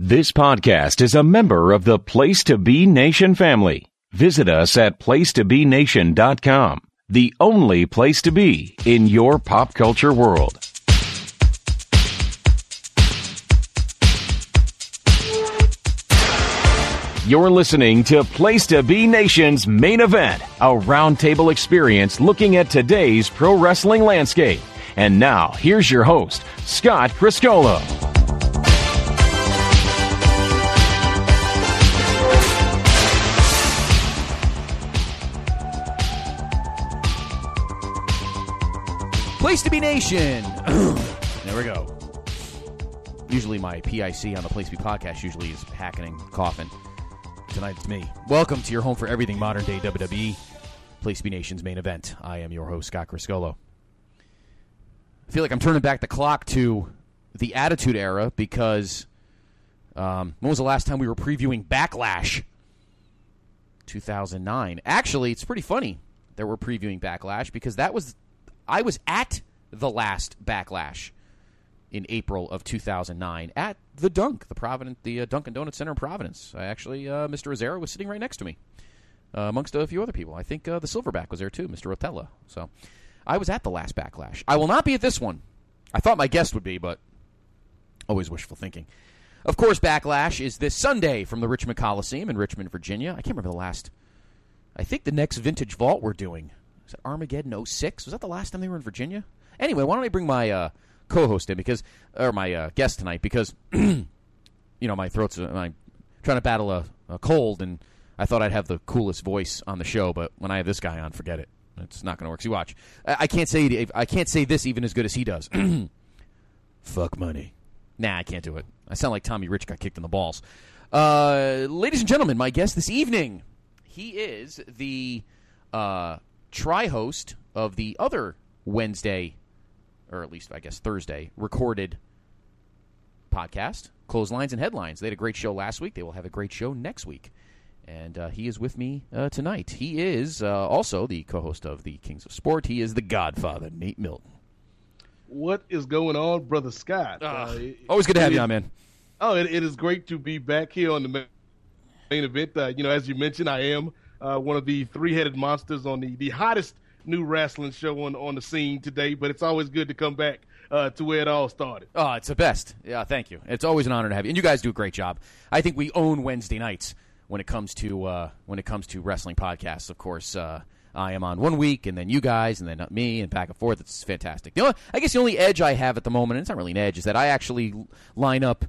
This podcast is a member of the Place to Be Nation family. Visit us at placetobenation.com, the only place to be in your pop culture world. You're listening to Place to Be Nation's Main Event, a roundtable experience looking at today's pro wrestling landscape. And now, here's your host, Scott Criscuolo. Place to Be Nation. There we go. Usually my PIC on the Place to Be podcast usually is hacking, coughing. Tonight it's me. Welcome to your home for everything modern day WWE, Place to Be Nation's Main Event. I am your host, Scott Criscuolo. I feel like I'm turning back the clock to the Attitude Era because when was the last time we were previewing Backlash? 2009. Actually, it's pretty funny that we're previewing Backlash because I was at the last Backlash in April of 2009 at the Dunk, the Dunkin' Donuts Center in Providence. Mr. Rosero was sitting right next to me, amongst a few other people. I think the Silverback was there too, Mr. Rotella. So I was at the last Backlash. I will not be at this one. I thought my guest would be, but always wishful thinking. Of course, Backlash is this Sunday from the Richmond Coliseum in Richmond, Virginia. I can't remember the last. I think the next Vintage Vault we're doing. Was that Armageddon 06? Was that the last time they were in Virginia? Anyway, why don't I bring my co-host in my guest tonight because, my throat's I'm trying to battle a cold, and I thought I'd have the coolest voice on the show, but when I have this guy on, forget it. It's not going to work. So watch. I can't say this even as good as he does. Fuck money. Nah, I can't do it. I sound like Tommy Rich got kicked in the balls. Ladies and gentlemen, my guest this evening, he is the tri-host of the other Wednesday, or at least I guess Thursday, recorded podcast, Clotheslines and Headlines. They had a great show last week. They will have a great show next week. And he is with me tonight. He is also the co-host of the Kings of Sport. He is the Godfather, Nate Milton. What is going on, Brother Scott? Always good to have you on, man. It is great to be back here on the main event. As you mentioned, I am one of the three-headed monsters on the hottest new wrestling show on the scene today, but it's always good to come back to where it all started. Oh, it's the best. Yeah, thank you. It's always an honor to have you. And you guys do a great job. I think we own Wednesday nights when it comes to wrestling podcasts. Of course, I am on one week, and then you guys, and then me, and back and forth. It's fantastic. I guess the only edge I have at the moment, and it's not really an edge, is that I actually line up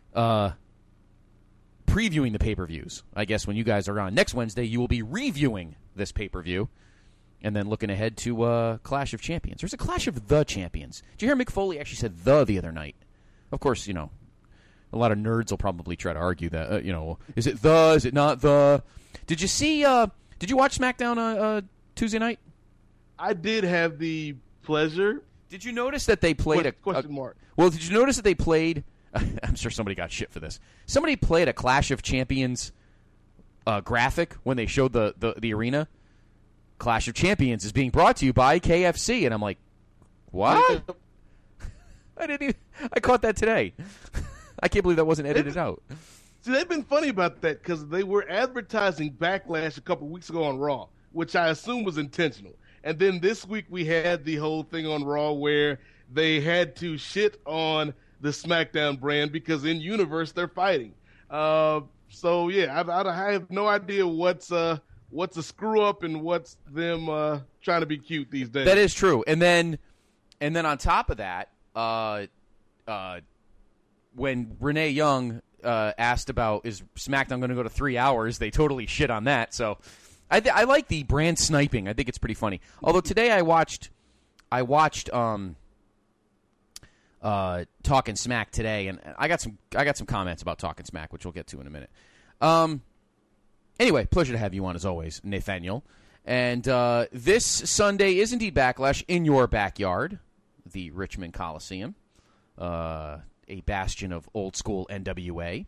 previewing the pay-per-views. I guess when you guys are on next Wednesday, you will be reviewing this pay-per-view and then looking ahead to Clash of Champions. There's a Clash of the Champions. Did you hear Mick Foley actually said the other night? Of course, a lot of nerds will probably try to argue that, is it the, is it not the? Did you watch SmackDown Tuesday night? I did have the pleasure. Did you notice that they played question mark. Well, did you notice that they played, I'm sure somebody got shit for this. Somebody played a Clash of Champions graphic when they showed the arena. Clash of Champions is being brought to you by KFC, and I'm like, what? I caught that today. I can't believe that wasn't edited out. See, they've been funny about that because they were advertising Backlash a couple weeks ago on Raw, which I assume was intentional. And then this week we had the whole thing on Raw where they had to shit on the SmackDown brand because in universe they're fighting. I have no idea what's a screw up and what's them trying to be cute these days. That is true. And then on top of that, when Renee Young asked about is SmackDown going to go to 3 hours, they totally shit on that. So I like the brand sniping. I think it's pretty funny. Although today I watched Talking Smack today, and I got some comments about Talking Smack, which we'll get to in a minute. Anyway, pleasure to have you on as always, Nathaniel. And this Sunday is indeed Backlash in your backyard, the Richmond Coliseum, a bastion of old school NWA.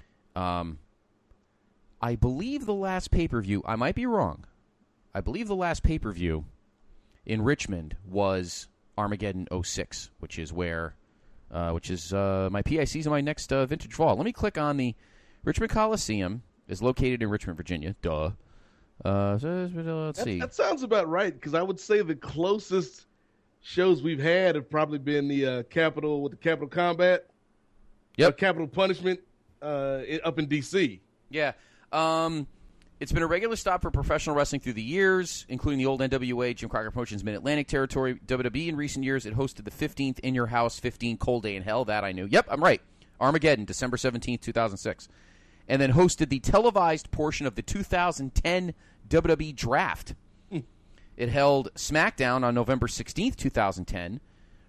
I believe the last pay-per-view, I might be wrong, I believe the last pay-per-view in Richmond was Armageddon 06, which is where which is my PICs and my next vintage vault. Let me click on the Richmond Coliseum. Is located in Richmond, Virginia. Duh. Let's see. That sounds about right, because I would say the closest shows we've had have probably been the Capital with the Capital Combat. Yep. Capital Punishment up in D.C. Yeah. It's been a regular stop for professional wrestling through the years, including the old NWA, Jim Crockett Promotions Mid-Atlantic territory. WWE in recent years, it hosted the 15th In Your House 15 Cold Day in Hell. That I knew. Yep, I'm right. Armageddon, December 17th, 2006. And then hosted the televised portion of the 2010 WWE Draft. It held SmackDown on November 16th, 2010.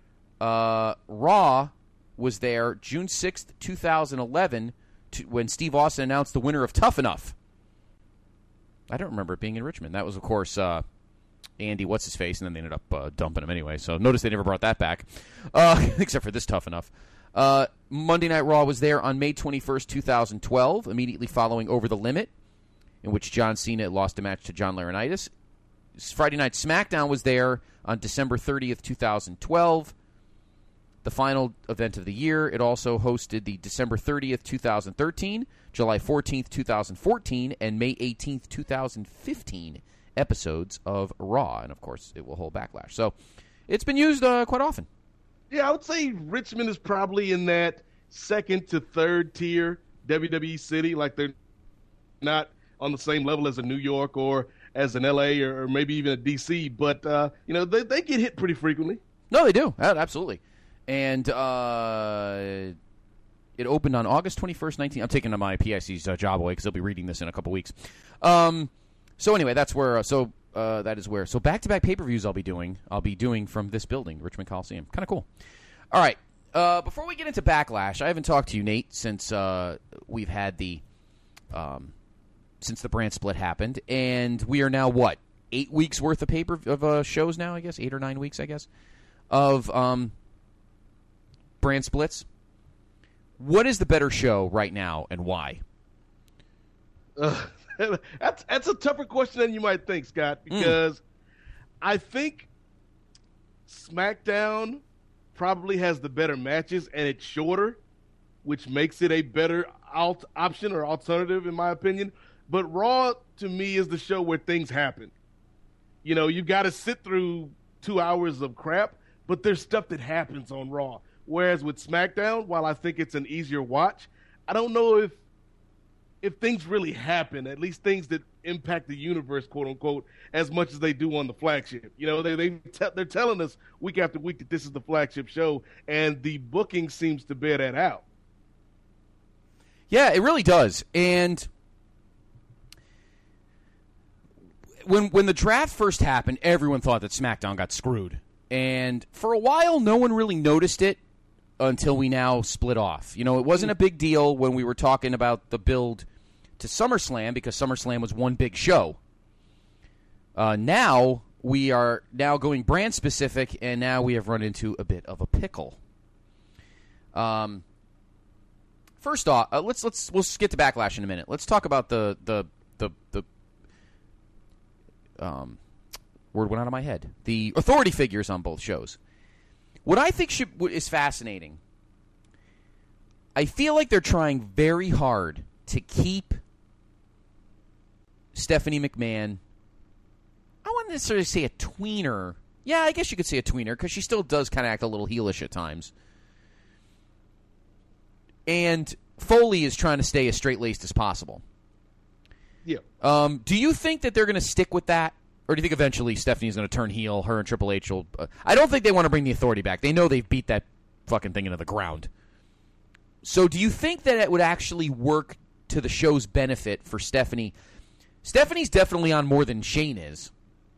Raw was there June 6th, 2011, when Steve Austin announced the winner of Tough Enough. I don't remember it being in Richmond. That was, of course, Andy What's-His-Face, and then they ended up dumping him anyway. So notice they never brought that back, except for this Tough Enough. Monday Night Raw was there on May 21st, 2012, immediately following Over the Limit, in which John Cena lost a match to John Laurinaitis. Friday Night SmackDown was there on December 30th, 2012, the final event of the year. It also hosted the December 30th, 2013, July 14th, 2014, and May 18th, 2015 episodes of Raw. And, of course, it will hold Backlash. So it's been used quite often. Yeah, I would say Richmond is probably in that second to third tier WWE city. Like, they're not on the same level as a New York or as an LA or maybe even a DC, but they get hit pretty frequently. No, they do. Absolutely. And it opened on August 21st, 19. I'm taking my PIC's job away because they'll be reading this in a couple weeks. So anyway, that's where. That is where. So back-to-back pay-per-views I'll be doing from this building, Richmond Coliseum. Kind of cool. All right. Before we get into Backlash, I haven't talked to you, Nate, since we've had since the brand split happened, and we are now 8 weeks worth of shows now, I guess, 8 or 9 weeks, I guess, of brand splits. What is the better show right now, and why? That's a tougher question than you might think, Scott, because I think SmackDown probably has the better matches, and it's shorter, which makes it a better option or alternative, in my opinion. But Raw, to me, is the show where things happen. You know, you've got to sit through 2 hours of crap, but there's stuff that happens on Raw. Whereas with SmackDown, while I think it's an easier watch, I don't know if things really happen, at least things that impact the universe, quote unquote, as much as they do on the flagship. You know, they're telling us week after week that this is the flagship show, and the booking seems to bear that out. Yeah, it really does. And when the draft first happened, everyone thought that SmackDown got screwed. And for a while, no one really noticed it until we now split off. You know, it wasn't a big deal when we were talking about the build to SummerSlam because SummerSlam was one big show. Now we are going brand specific, and now we have run into a bit of a pickle. First off, we'll get to Backlash in a minute. Let's talk about the word went out of my head. The authority figures on both shows. What I think is fascinating, I feel like they're trying very hard to keep Stephanie McMahon, I wouldn't necessarily say a tweener. Yeah, I guess you could say a tweener, because she still does kind of act a little heelish at times. And Foley is trying to stay as straight-laced as possible. Yeah. Do you think that they're going to stick with that? Or do you think eventually Stephanie's going to turn heel, her and Triple H will... I don't think they want to bring the authority back. They know they've beat that fucking thing into the ground. So do you think that it would actually work to the show's benefit for Stephanie? Stephanie's definitely on more than Shane is.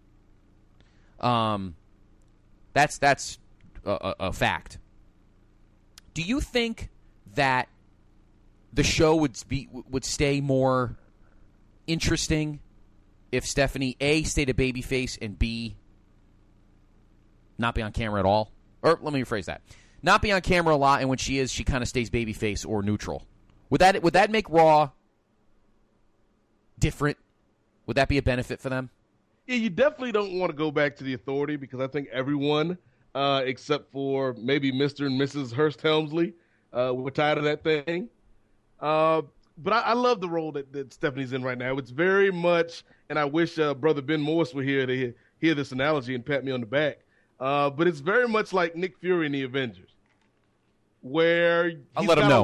That's a fact. Do you think that the show would stay more interesting if Stephanie, A, stayed a babyface, and B, not be on camera at all? Or let me rephrase that. Not be on camera a lot, and when she is, she kind of stays babyface or neutral. Would that make Raw different? Would that be a benefit for them? Yeah, you definitely don't want to go back to the authority, because I think everyone except for maybe Mr. and Mrs. Hurst Helmsley. We're tired of that thing. But I love the role that Stephanie's in right now. It's very much, and I wish Brother Ben Morris were here to hear this analogy and pat me on the back. But it's very much like Nick Fury in the Avengers, where I'll let him know.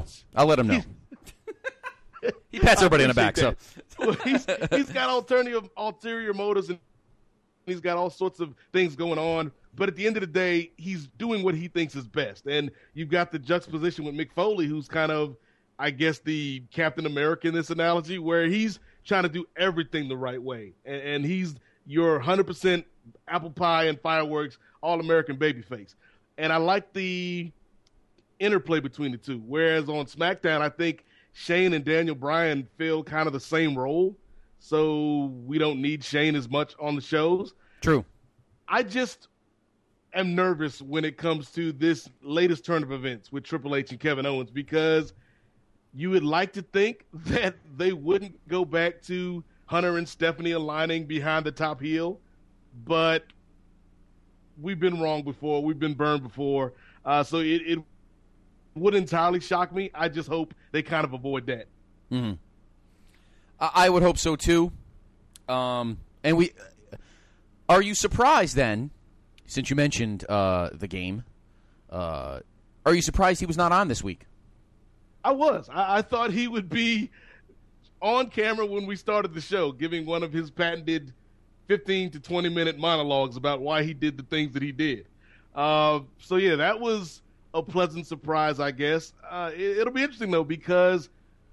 He pats everybody on the back. So well, he's got ulterior motives, and he's got all sorts of things going on. But at the end of the day, he's doing what he thinks is best. And you've got the juxtaposition with Mick Foley, who's kind of, I guess, the Captain America in this analogy, where he's trying to do everything the right way. And he's your 100% apple pie and fireworks, all-American babyface. And I like the interplay between the two. Whereas on SmackDown, I think Shane and Daniel Bryan fill kind of the same role. So we don't need Shane as much on the shows. True. I just am nervous when it comes to this latest turn of events with Triple H and Kevin Owens, because you would like to think that they wouldn't go back to Hunter and Stephanie aligning behind the top heel, but we've been wrong before. We've been burned before. So it wouldn't entirely shock me. I just hope they kind of avoid that. Mm-hmm. I would hope so too. And are you surprised then, since you mentioned the game, are you surprised he was not on this week? I was. I thought he would be on camera when we started the show, giving one of his patented 15 to 20-minute monologues about why he did the things that he did. So, yeah, that was a pleasant surprise, I guess. It'll be interesting, though, because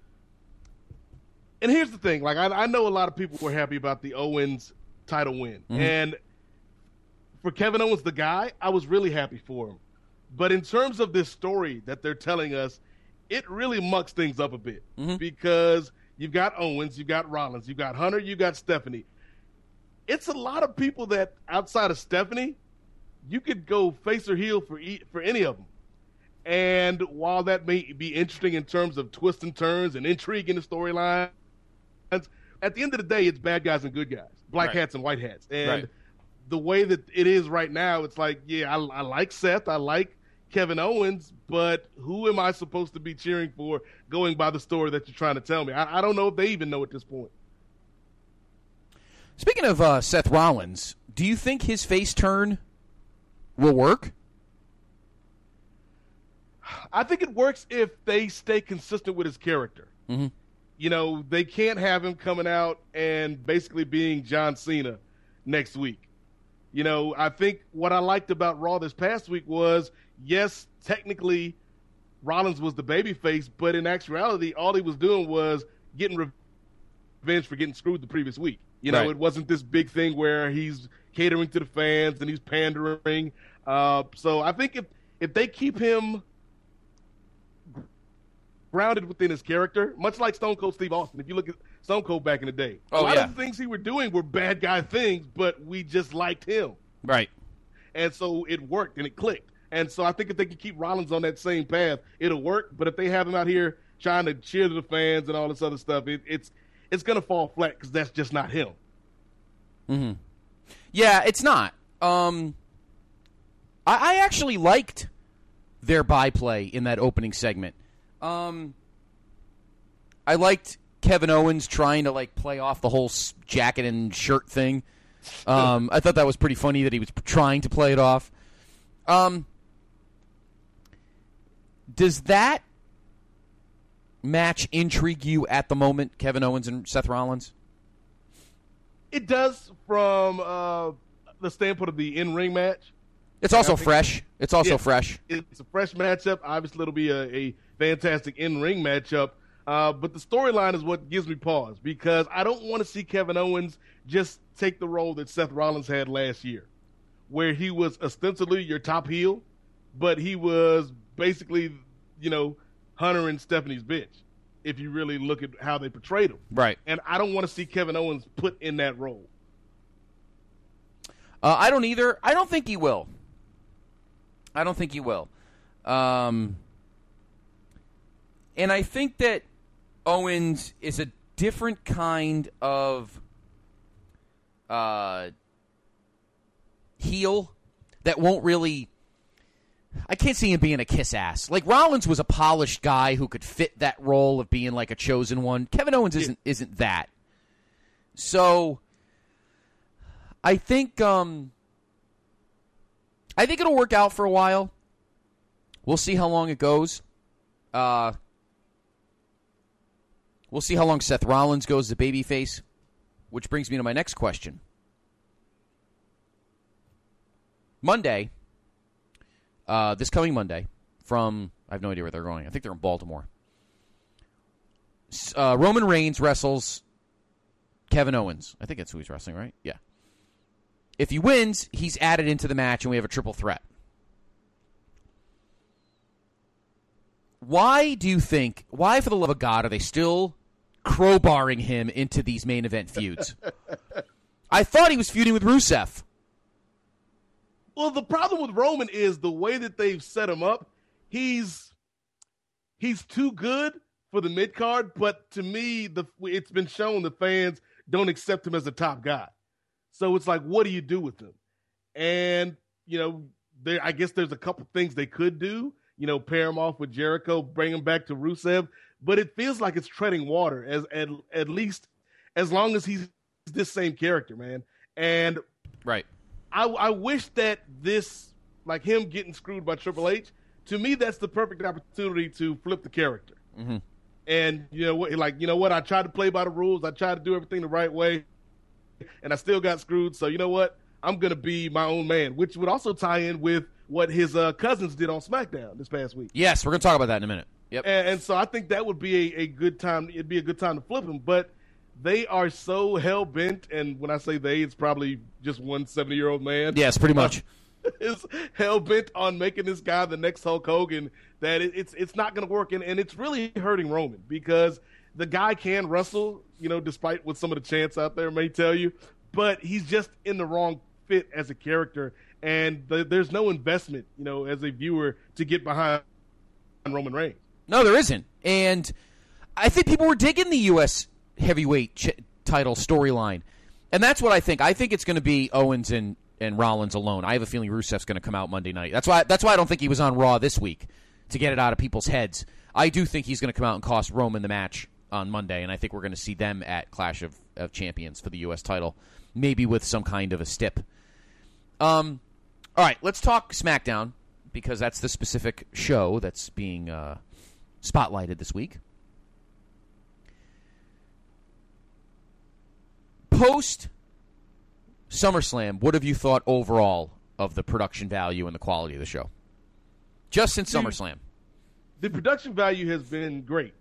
– and here's the thing. Like, I know a lot of people were happy about the Owens title win. Mm-hmm. And for Kevin Owens, the guy, I was really happy for him. But in terms of this story that they're telling us, it really mucks things up a bit. Mm-hmm. Because you've got Owens, you've got Rollins, you've got Hunter, you've got Stephanie. It's a lot of people that, outside of Stephanie, you could go face or heel for any of them. And while that may be interesting in terms of twists and turns and intrigue in the storyline, at the end of the day, it's bad guys and good guys, black hats and white hats. And the way that it is right now, it's like, yeah, I like Seth, I like Kevin Owens, but who am I supposed to be cheering for going by the story that you're trying to tell me? I don't know if they even know at this point. Speaking of Seth Rollins, do you think his face turn will work? I think it works if they stay consistent with his character. Mm-hmm. You know, they can't have him coming out and basically being John Cena next week. You know, I think what I liked about Raw this past week was, yes, technically Rollins was the babyface, but in actuality, all he was doing was getting revenge for getting screwed the previous week. You know, It wasn't this big thing where he's catering to the fans and he's pandering. So I think if they keep him grounded within his character, much like Stone Cold Steve Austin. If you look at Stone Cold back in the day, a lot of the things he were doing were bad guy things, but we just liked him. Right. And so it worked and it clicked. And so I think if they can keep Rollins on that same path, it'll work. But if they have him out here trying to cheer to the fans and all this other stuff, it's going to fall flat because that's just not him. Mm-hmm. Yeah, it's not. I actually liked their byplay in that opening segment. I liked Kevin Owens trying to play off the whole jacket and shirt thing. I thought that was pretty funny that he was trying to play it off. Does that match intrigue you at the moment, Kevin Owens and Seth Rollins? It does from the standpoint of the in-ring match. It's also fresh. It's also fresh. It's a fresh matchup. Obviously, it'll be a fantastic in-ring matchup. But the storyline is what gives me pause because I don't want to see Kevin Owens just take the role that Seth Rollins had last year, where he was ostensibly your top heel, but he was basically, Hunter and Stephanie's bitch, if you really look at how they portrayed him. Right. And I don't want to see Kevin Owens put in that role. I don't either. I don't think he will. And I think that Owens is a different kind of heel that won't really I can't see him being a kiss ass. Like Rollins was a polished guy who could fit that role of being like a chosen one. Kevin Owens isn't that. So I think it'll work out for a while. We'll see how long it goes. We'll see how long Seth Rollins goes as a babyface, which brings me to my next question. Monday, this coming Monday, I have no idea where they're going. I think they're in Baltimore. Roman Reigns wrestles Kevin Owens. I think that's who he's wrestling, right? Yeah. If he wins, he's added into the match, and we have a triple threat. Why, for the love of God, are they still crowbarring him into these main event feuds? I thought he was feuding with Rusev. Well, the problem with Roman is the way that they've set him up. He's too good for the mid-card, but to me, it's been shown the fans don't accept him as a top guy. So it's like, what do you do with him? And, I guess there's a couple things they could do. Pair him off with Jericho, bring him back to Rusev. But it feels like it's treading water, at least as long as he's this same character, man. And right. I wish that this, like him getting screwed by Triple H, to me, that's the perfect opportunity to flip the character. Mm-hmm. And you know what? I tried to play by the rules. I tried to do everything the right way, and I still got screwed. So you know what? I'm going to be my own man, which would also tie in with what his cousins did on SmackDown this past week. Yes, we're going to talk about that in a minute. Yep. And so I think that would be a good time. It'd be a good time to flip him. But they are so hell-bent, and when I say they, it's probably just one 70-year-old man. Yes, pretty much. Is hell-bent on making this guy the next Hulk Hogan that it's not going to work. And it's really hurting Roman because the guy can wrestle, despite what some of the chants out there may tell you. But he's just in the wrong fit as a character. And there's no investment, as a viewer to get behind Roman Reigns. No, there isn't. And I think people were digging the U.S. heavyweight title storyline. And that's what I think. I think it's going to be Owens and Rollins alone. I have a feeling Rusev's going to come out Monday night. That's why I don't think he was on Raw this week, to get it out of people's heads. I do think he's going to come out and cost Roman the match on Monday, and I think we're going to see them at Clash of Champions for the U.S. title, maybe with some kind of a stip. All right, let's talk SmackDown, because that's the specific show that's being spotlighted this week. Post SummerSlam, what have you thought overall of the production value and the quality of the show? Just since SummerSlam. The production value has been great.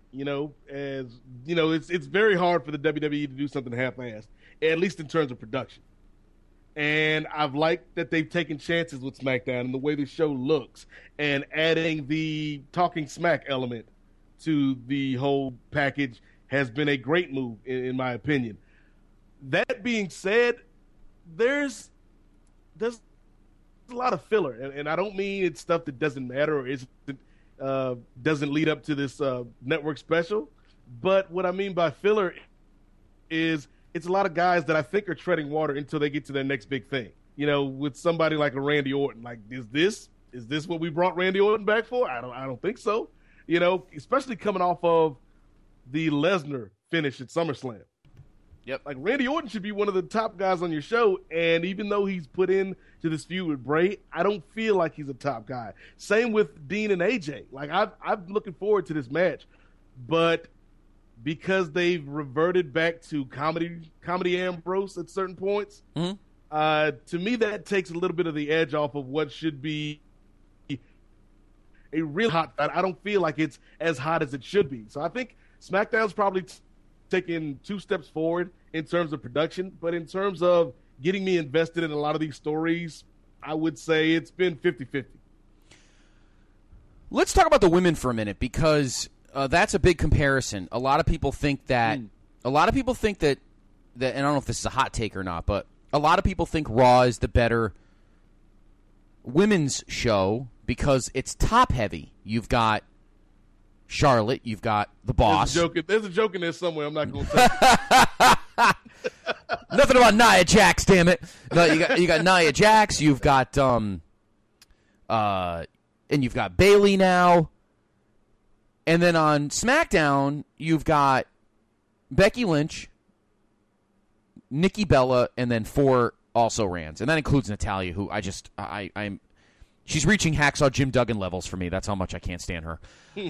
It's very hard for the WWE to do something half-assed, at least in terms of production. And I've liked that they've taken chances with SmackDown and the way the show looks, and adding the talking smack element to the whole package has been a great move, in my opinion. That being said, there's a lot of filler, and I don't mean it's stuff that doesn't matter or doesn't lead up to this network special. But what I mean by filler is it's a lot of guys that I think are treading water until they get to their next big thing. With somebody like a Randy Orton, like is this what we brought Randy Orton back for? I don't think so. Especially coming off of the Lesnar finish at SummerSlam. Yep. Like Randy Orton should be one of the top guys on your show, and even though he's put in to this feud with Bray, I don't feel like he's a top guy. Same with Dean and AJ. Like I'm looking forward to this match, but because they've reverted back to comedy Ambrose at certain points, to me that takes a little bit of the edge off of what should be a real hot fight. I don't feel like it's as hot as it should be. So I think SmackDown's probably taking 2 steps forward in terms of production, but in terms of getting me invested in a lot of these stories, I would say it's been 50-50. Let's talk about the women for a minute, because that's a big comparison. A lot of people think that and I don't know if this is a hot take or not, but a lot of people think Raw is the better women's show because it's top heavy. You've got Charlotte, you've got the Boss. There's a joke in there somewhere. I'm not going to tell you. Nothing about Nia Jax, damn it. No, you got Nia Jax. You've got AJ and you've got Bayley now. And then on SmackDown, you've got Becky Lynch, Nikki Bella, and then 4 also-rans. And that includes Natalya, who I'm she's reaching Hacksaw Jim Duggan levels for me. That's how much I can't stand her.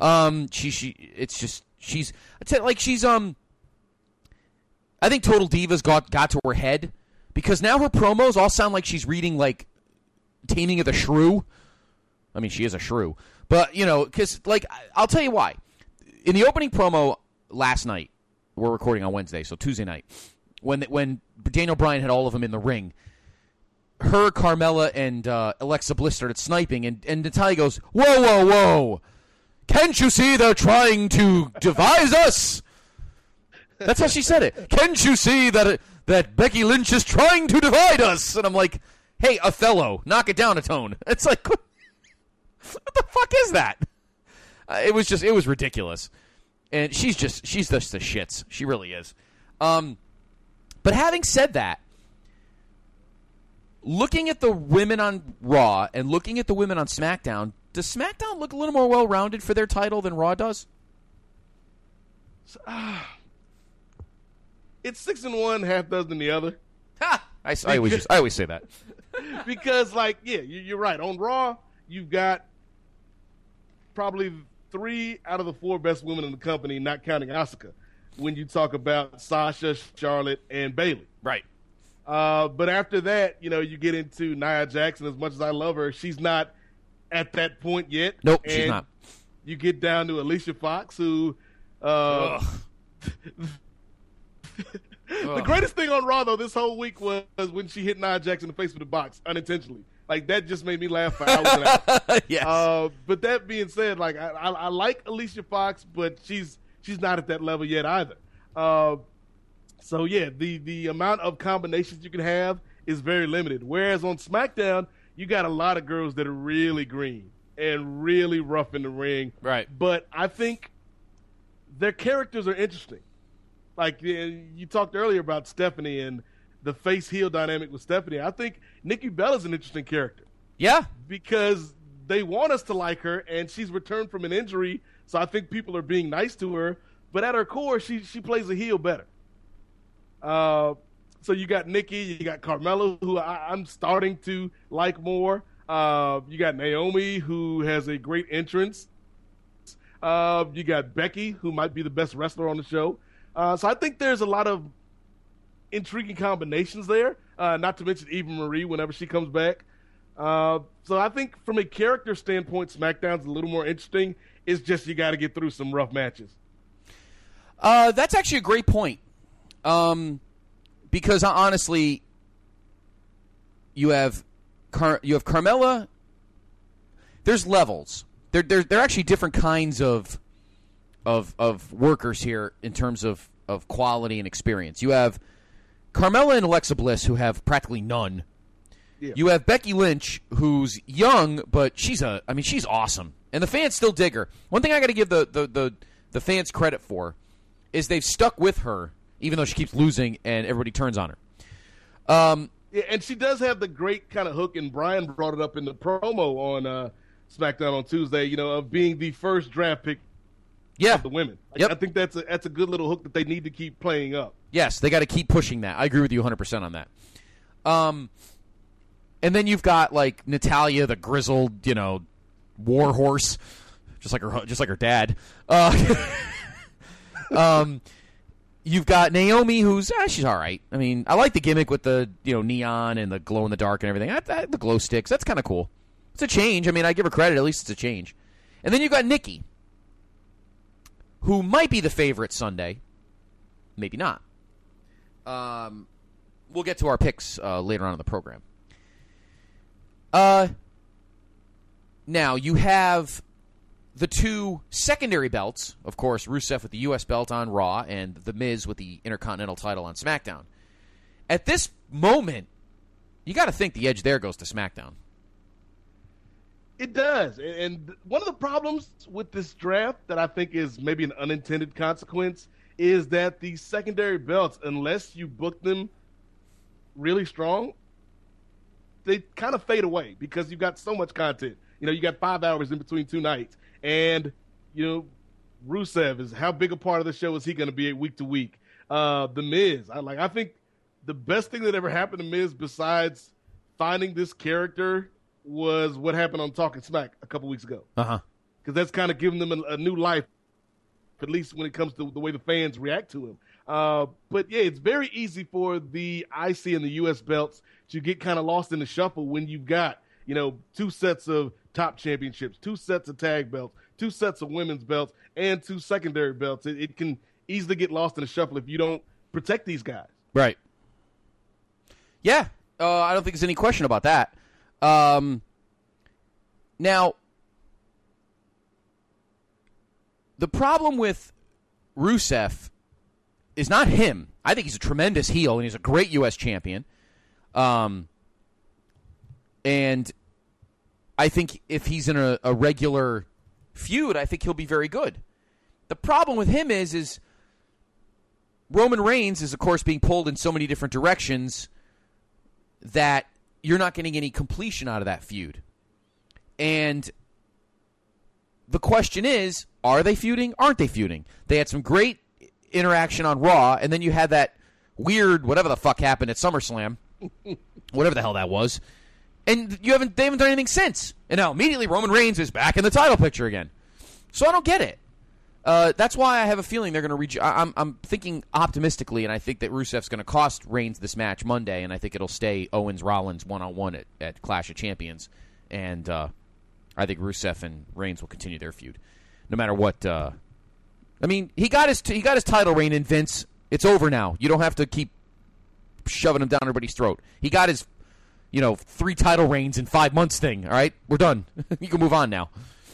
I think Total Divas got to her head because now her promos all sound like she's reading like Taming of the Shrew. I mean, she is a shrew. But, because, I'll tell you why. In the opening promo last night, we're recording on Wednesday, so Tuesday night, when Daniel Bryan had all of them in the ring, her, Carmella, and Alexa Bliss started sniping, and Natalya goes, "Whoa, whoa, whoa! Can't you see they're trying to devise us?" That's how she said it. "Can't you see that Becky Lynch is trying to divide us?" And I'm like, "Hey, Othello, knock it down a tone." It's like, what the fuck is that? It was ridiculous. And she's just the shits. She really is. But having said that, looking at the women on Raw and looking at the women on SmackDown, does SmackDown look a little more well-rounded for their title than Raw does? It's 6-1, half dozen the other. Ha! I always say that. Because, you're right. On Raw, you've got probably 3 out of the 4 best women in the company, not counting Asuka, when you talk about Sasha, Charlotte, and Bayley. Right. But after that, you get into Nia Jackson. As much as I love her, she's not at that point yet. Nope, she's not. You get down to Alicia Fox, who the greatest thing on Raw, though, this whole week was when she hit Nia Jackson in the face with the box unintentionally. That just made me laugh for hours and hours. Yes. But that being said, I like Alicia Fox, but she's not at that level yet either. So, yeah, the amount of combinations you can have is very limited. Whereas on SmackDown, you got a lot of girls that are really green and really rough in the ring. Right. But I think their characters are interesting. You talked earlier about Stephanie and the face-heel dynamic with Stephanie. I think Nikki Bella's an interesting character. Yeah. Because they want us to like her, and she's returned from an injury, so I think people are being nice to her. But at her core, she plays a heel better. So you got Nikki, you got Carmella, who I'm starting to like more. You got Naomi, who has a great entrance. You got Becky, who might be the best wrestler on the show. So I think there's a lot of intriguing combinations there, not to mention Eva Marie whenever she comes back. So I think from a character standpoint, SmackDown's a little more interesting. It's just you got to get through some rough matches. That's actually a great point. Because honestly, you have Carmella. There's levels. They're actually different kinds of workers here in terms of quality and experience. You have Carmella and Alexa Bliss, who have practically none. Yeah. You have Becky Lynch, who's young, but she's awesome, and the fans still dig her. One thing I got to give the fans credit for is they've stuck with her, even though she keeps losing and everybody turns on her. Yeah, and she does have the great kind of hook, and Brian brought it up in the promo on SmackDown on Tuesday, of being the first draft pick of the women. Yep. I think that's a good little hook that they need to keep playing up. Yes, they got to keep pushing that. I agree with you 100% on that. And then you've got Natalya, the grizzled, war horse, just like her dad. You've got Naomi, who's she's all right. I mean, I like the gimmick with the neon and the glow in the dark and everything. The glow sticks, that's kind of cool. It's a change. I mean, I give her credit. At least it's a change. And then you've got Nikki, who might be the favorite Sunday, maybe not. We'll get to our picks later on in the program. Now you have the 2 secondary belts, of course, Rusev with the U.S. belt on Raw and The Miz with the Intercontinental title on SmackDown. At this moment, you got to think the edge there goes to SmackDown. It does. And one of the problems with this draft that I think is maybe an unintended consequence is that the secondary belts, unless you book them really strong, they kind of fade away because you've got so much content. You got 5 hours in between two nights. And, Rusev is how big a part of the show is he going to be week to week? The Miz, I think the best thing that ever happened to Miz besides finding this character was what happened on Talking Smack a couple weeks ago. Uh-huh. Because that's kind of given them a new life, at least when it comes to the way the fans react to him. But yeah, it's very easy for the IC and the US belts to get kind of lost in the shuffle when you've got, 2 sets of top championships, 2 sets of tag belts, 2 sets of women's belts, and 2 secondary belts. It can easily get lost in the shuffle if you don't protect these guys. Right. Yeah. I don't think there's any question about that. Now, the problem with Rusev is not him. I think he's a tremendous heel, and he's a great U.S. champion. And I think if he's in a regular feud, I think he'll be very good. The problem with him is Roman Reigns is, of course, being pulled in so many different directions that you're not getting any completion out of that feud. And the question is, are they feuding? Aren't they feuding? They had some great interaction on Raw, and then you had that weird whatever the fuck happened at SummerSlam, whatever the hell that was, and they haven't done anything since. And now immediately Roman Reigns is back in the title picture again. So I don't get it. That's why I have a feeling they're going to I'm thinking optimistically, and I think that Rusev's going to cost Reigns this match Monday, and I think it'll stay Owens-Rollins one-on-one at Clash of Champions. And I think Rusev and Reigns will continue their feud, no matter what. He got his title reign in, Vince. It's over now. You don't have to keep shoving him down everybody's throat. He got his, 3 title reigns in 5 months thing. All right, we're done. You can move on now.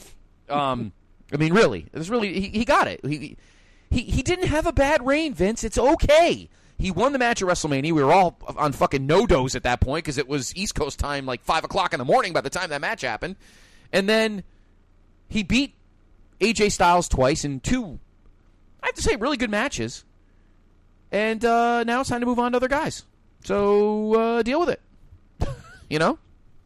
Really, he got it. He didn't have a bad reign, Vince. It's okay. He won the match at WrestleMania. We were all on fucking no-dos at that point because it was East Coast time, like 5 o'clock in the morning by the time that match happened. And then he beat AJ Styles twice in 2, I have to say, really good matches. And now it's time to move on to other guys. So deal with it. Well,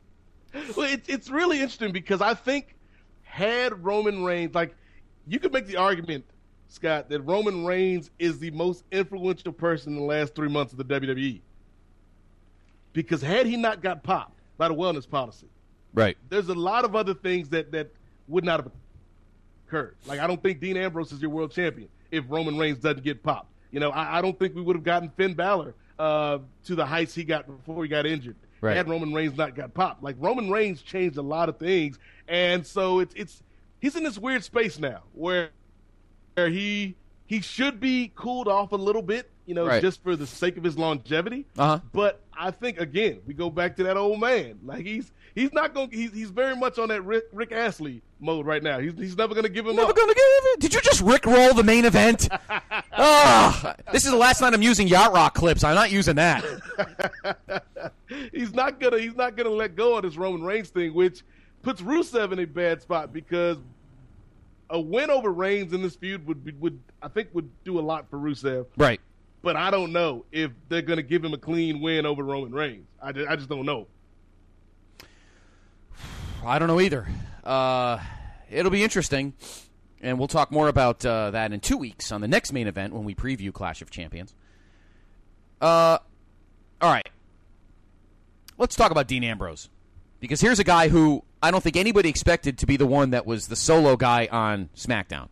it's really interesting because I think had Roman Reigns, you could make the argument, Scott, that Roman Reigns is the most influential person in the last 3 months of the WWE. Because had he not got popped by the wellness policy, right, there's a lot of other things that would not have occurred. I don't think Dean Ambrose is your world champion if Roman Reigns doesn't get popped. I don't think we would have gotten Finn Balor to the heights he got before he got injured. Right. Had Roman Reigns not got popped. Roman Reigns changed a lot of things, and so he's in this weird space now where he should be cooled off a little bit, right, just for the sake of his longevity. Uh-huh. But I think again we go back to that old man. He's not going. He's very much on that Rick Astley mode right now. He's never going to give him up. Did you just Rickroll the main event? This is the last night I'm using Yacht Rock clips. I'm not using that. He's not gonna let go of this Roman Reigns thing, which puts Rusev in a bad spot because a win over Reigns in this feud would do a lot for Rusev. Right. But I don't know if they're going to give him a clean win over Roman Reigns. I just don't know. I don't know either. It'll be interesting, and we'll talk more about that in 2 weeks on the next main event when we preview Clash of Champions. All right. Let's talk about Dean Ambrose, because here's a guy who I don't think anybody expected to be the one that was the solo guy on SmackDown.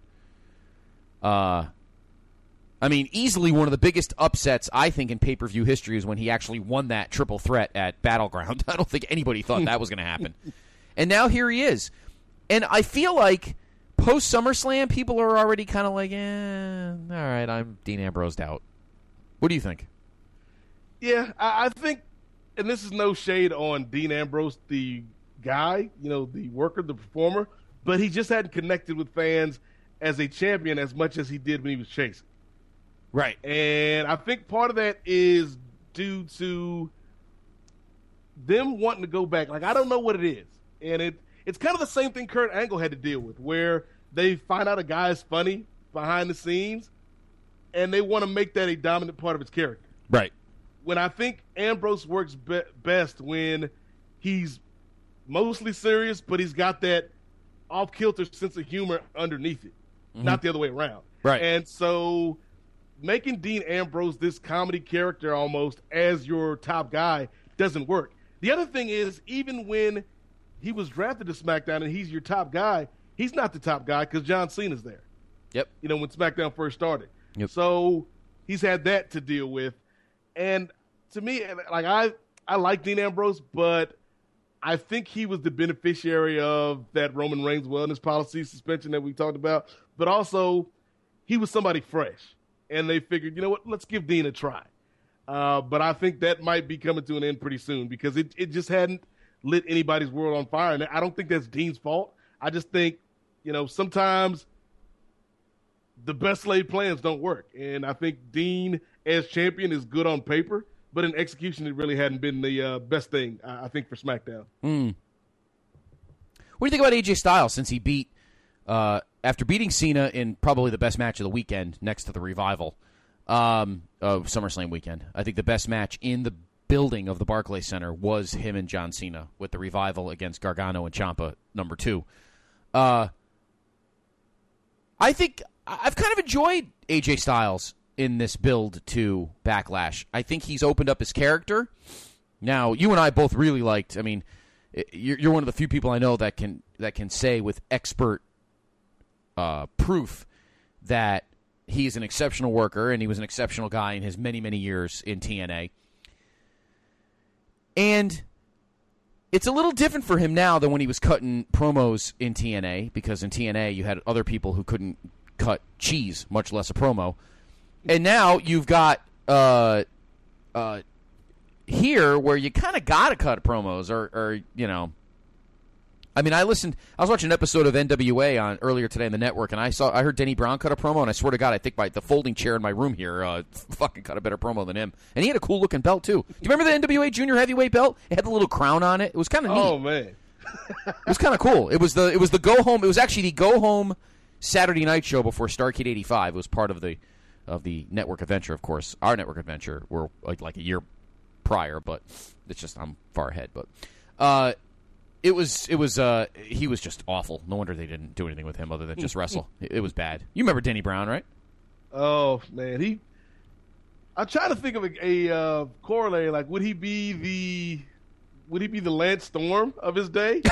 Easily one of the biggest upsets, I think, in pay-per-view history is when he actually won that triple threat at Battleground. I don't think anybody thought that was going to happen. And now here he is. And I feel like post-SummerSlam, people are already kind of like, all right, I'm Dean Ambrosed out. What do you think? Yeah, I think, and this is no shade on Dean Ambrose, the guy, the worker, the performer, but he just hadn't connected with fans as a champion as much as he did when he was chasing. Right. And I think part of that is due to them wanting to go back. I don't know what it is. And it's kind of the same thing Kurt Angle had to deal with, where they find out a guy is funny behind the scenes, and they want to make that a dominant part of his character. Right. When I think Ambrose works best when he's mostly serious, but he's got that off-kilter sense of humor underneath it, not the other way around. Right. And so making Dean Ambrose this comedy character almost as your top guy doesn't work. The other thing is, even when he was drafted to SmackDown and he's your top guy, he's not the top guy because John Cena's there. Yep. You know, when SmackDown first started. Yep. So he's had that to deal with. And to me, like I like Dean Ambrose, but I think he was the beneficiary of that Roman Reigns wellness policy suspension that we talked about. But also, he was somebody fresh. And they figured, you know what, let's give Dean a try. But I think that might be coming to an end pretty soon because it just hadn't lit anybody's world on fire. And I don't think that's Dean's fault. I just think, you know, sometimes the best laid plans don't work. And I think Dean as champion is good on paper, but in execution it really hadn't been the best thing, I think, for SmackDown. What do you think about AJ Styles since he beat after beating Cena in probably the best match of the weekend next to the Revival of SummerSlam weekend? I think the best match in the building of the Barclays Center was him and John Cena with the Revival against Gargano and Ciampa number 2. I think I've kind of enjoyed AJ Styles in this build to Backlash. I think he's opened up his character. Now, you and I both really liked, I mean, you're one of the few people I know that can say with expert proof that he's an exceptional worker and he was an exceptional guy in his many, many years in TNA. And it's a little different for him now than when he was cutting promos in TNA, because in TNA you had other people who couldn't cut cheese, much less a promo. And now you've got here where you kind of got to cut promos or, you know. I mean, I was watching an episode of NWA on earlier today on the network, and I heard Denny Brown cut a promo, and I swear to God, I think the folding chair in my room here fucking cut a better promo than him. And he had a cool looking belt too. Do you remember the NWA Junior Heavyweight belt? It had the little crown on it. It was kind of neat. Oh man, it was kind of cool. It was the go home. It was actually the go home Saturday night show before Starrcade '85. It was part of the network adventure, of course. Our network adventure were like a year prior, but it's just I'm far ahead. But he was just awful. No wonder they didn't do anything with him other than just wrestle. It was bad. You remember Denny Brown, right? Oh man, I'm trying to think of a corollary. Like, would he be the Lance Storm of his day?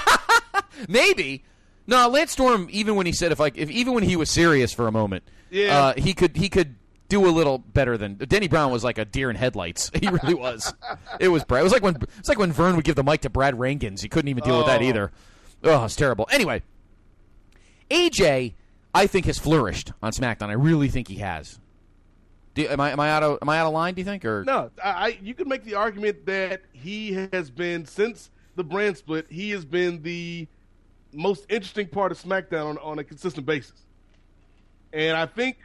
Maybe. No, Lance Storm. Even when he said even when he was serious for a moment, yeah, he could do a little better than Denny Brown was like a deer in headlights. He really was. It was like when Vern would give the mic to Brad Rangans. He couldn't even deal with that either. Oh, it's terrible. Anyway, AJ, I think, has flourished on SmackDown. I really think he has. Am I out of line? Do you think? Or no? You could make the argument that he has been, since the brand split, he has been the most interesting part of SmackDown on a consistent basis. And I think,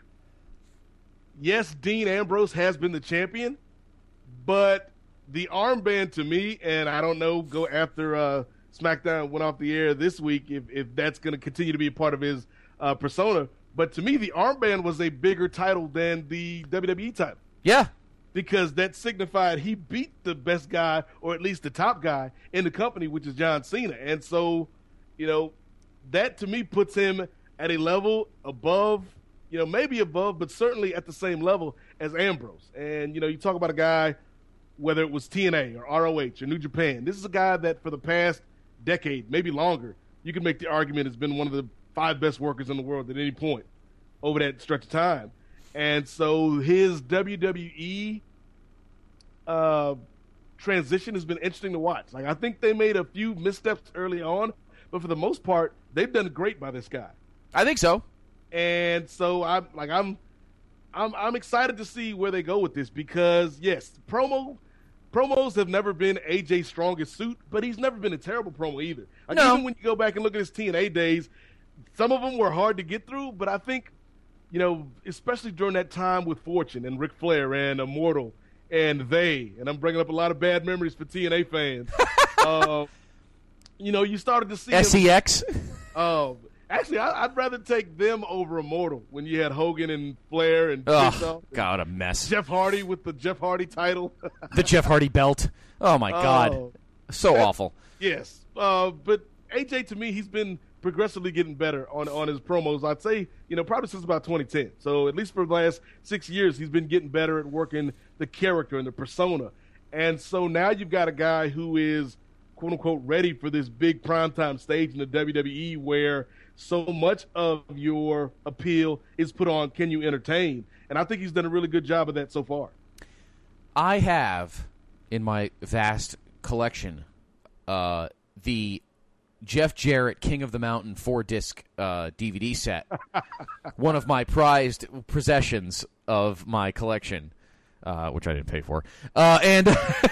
yes, Dean Ambrose has been the champion, but the armband to me, and I don't know, go after SmackDown went off the air this week, if that's going to continue to be a part of his persona, but to me, the armband was a bigger title than the WWE title. Yeah. Because that signified he beat the best guy, or at least the top guy in the company, which is John Cena. And so, you know, that to me puts him at a level above, you know, maybe above, but certainly at the same level as Ambrose. And, you know, you talk about a guy, whether it was TNA or ROH or New Japan, this is a guy that for the past decade, maybe longer, you can make the argument has been one of the 5 best workers in the world at any point over that stretch of time. And so his WWE transition has been interesting to watch. Like, I think they made a few missteps early on, but for the most part, they've done great by this guy. I think so. And so I'm excited to see where they go with this, because yes, promos have never been AJ's strongest suit, but he's never been a terrible promo either. Like, no. Even when you go back and look at his TNA days, some of them were hard to get through, but I think, you know, especially during that time with Fortune and Ric Flair and Immortal and I'm bringing up a lot of bad memories for TNA fans. You know, you started to see SEX. Actually, I'd rather take them over Immortal when you had Hogan and Flair and God, a mess. Jeff Hardy with the Jeff Hardy title. The Jeff Hardy belt. Oh, my God. So awful. Yes. But AJ, to me, he's been progressively getting better on his promos. I'd say, probably since about 2010. So at least for the last 6 years, he's been getting better at working the character and the persona. And so now you've got a guy who is, quote unquote, ready for this big primetime stage in the WWE where so much of your appeal is put on, can you entertain? And I think he's done a really good job of that so far. I have in my vast collection the Jeff Jarrett King of the Mountain 4-disc DVD set. One of my prized possessions of my collection, which I didn't pay for. And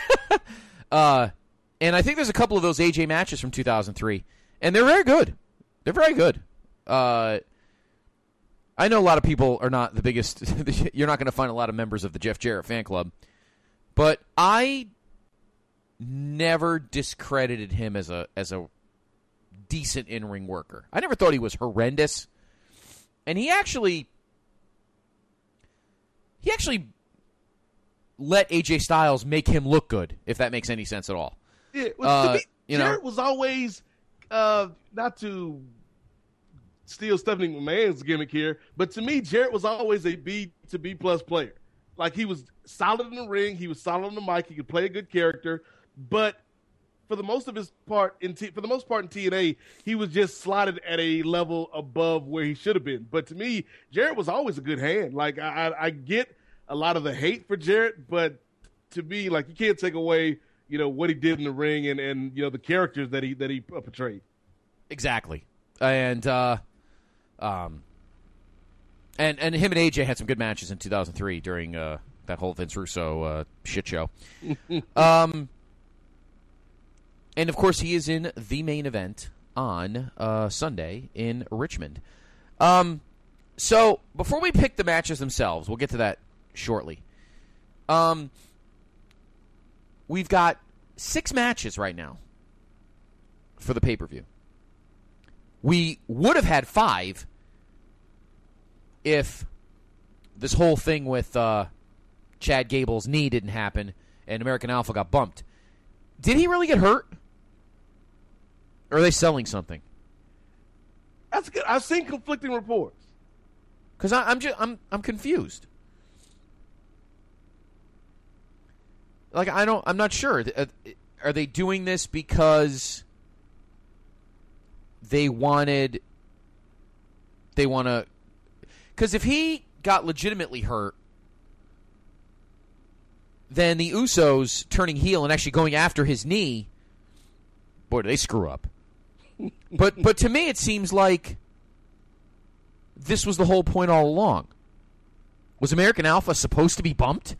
I think there's a couple of those AJ matches from 2003, and they're very good. They're very good. I know a lot of people are not the biggest. You're not going to find a lot of members of the Jeff Jarrett fan club, but I never discredited him as a decent in-ring worker. I never thought he was horrendous, and he actually let AJ Styles make him look good, if that makes any sense at all. Yeah, to me, Jarrett was always, not to steal Stephanie McMahon's gimmick here, but to me, Jarrett was always a B to B plus player. Like, he was solid in the ring, he was solid on the mic, he could play a good character, but for the most part in TNA, he was just slotted at a level above where he should have been. But to me, Jarrett was always a good hand. Like, I get a lot of the hate for Jarrett, but to me, like, you can't take away, what he did in the ring and the characters that he portrayed. Exactly. And him and AJ had some good matches in 2003 during that whole Vince Russo shit show. And, of course, he is in the main event on Sunday in Richmond. So, before we pick the matches themselves, we'll get to that shortly. We've got 6 matches right now for the pay-per-view. We would have had 5 if this whole thing with Chad Gable's knee didn't happen and American Alpha got bumped. Did he really get hurt? Or are they selling something? That's good. I've seen conflicting reports. Because I'm confused. Like, I'm not sure. Are they doing this because they want to? Because if he got legitimately hurt, then the Usos turning heel and actually going after his knee, boy, do they screw up. But to me, it seems like this was the whole point all along. Was American Alpha supposed to be bumped?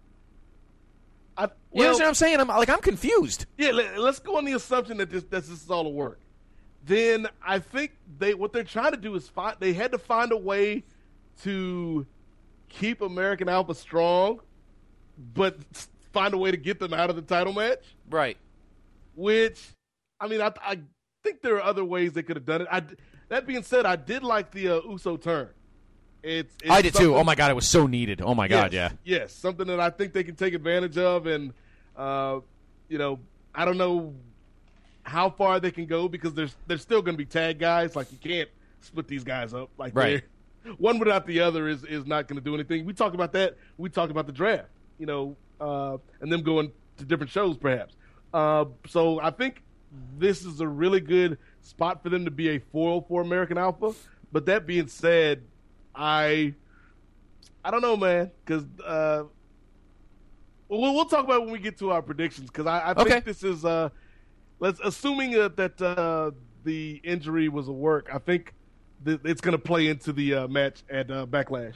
You understand what I'm saying? I'm confused. Yeah, let's go on the assumption that this is all a work. Then I think what they're trying to do is they had to find a way to keep American Alpha strong, but find a way to get them out of the title match. Right. Which, I think there are other ways they could have done it. That being said, I did like the Uso turn. I did too. Oh my God, it was so needed. Oh my God, yeah. Yes, something that I think they can take advantage of, and I don't know how far they can go because there's still going to be tag guys. Like, you can't split these guys up. Like, right. One without the other is not going to do anything. We talked about that. We talked about the draft, and them going to different shows perhaps. So I think this is a really good spot for them to be a foil for American Alpha. But that being said, I don't know, man, because we'll talk about it when we get to our predictions. Because I think this is assuming that the injury was a work. I think it's going to play into the match at Backlash.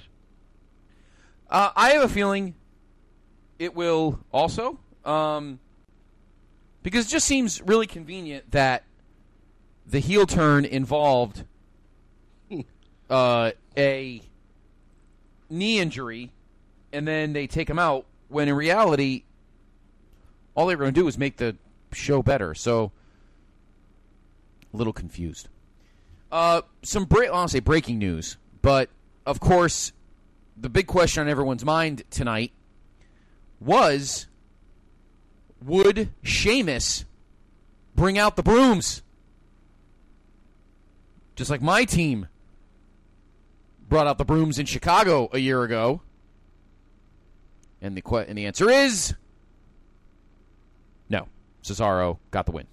I have a feeling it will also, because it just seems really convenient that the heel turn involved a knee injury, and then they take him out, when in reality, all they were going to do is make the show better. So, a little confused. I'll say breaking news, but, of course, the big question on everyone's mind tonight was, would Sheamus Bring out the brooms. Just like my team brought out the brooms in Chicago a year ago. And the answer is no. Cesaro got the win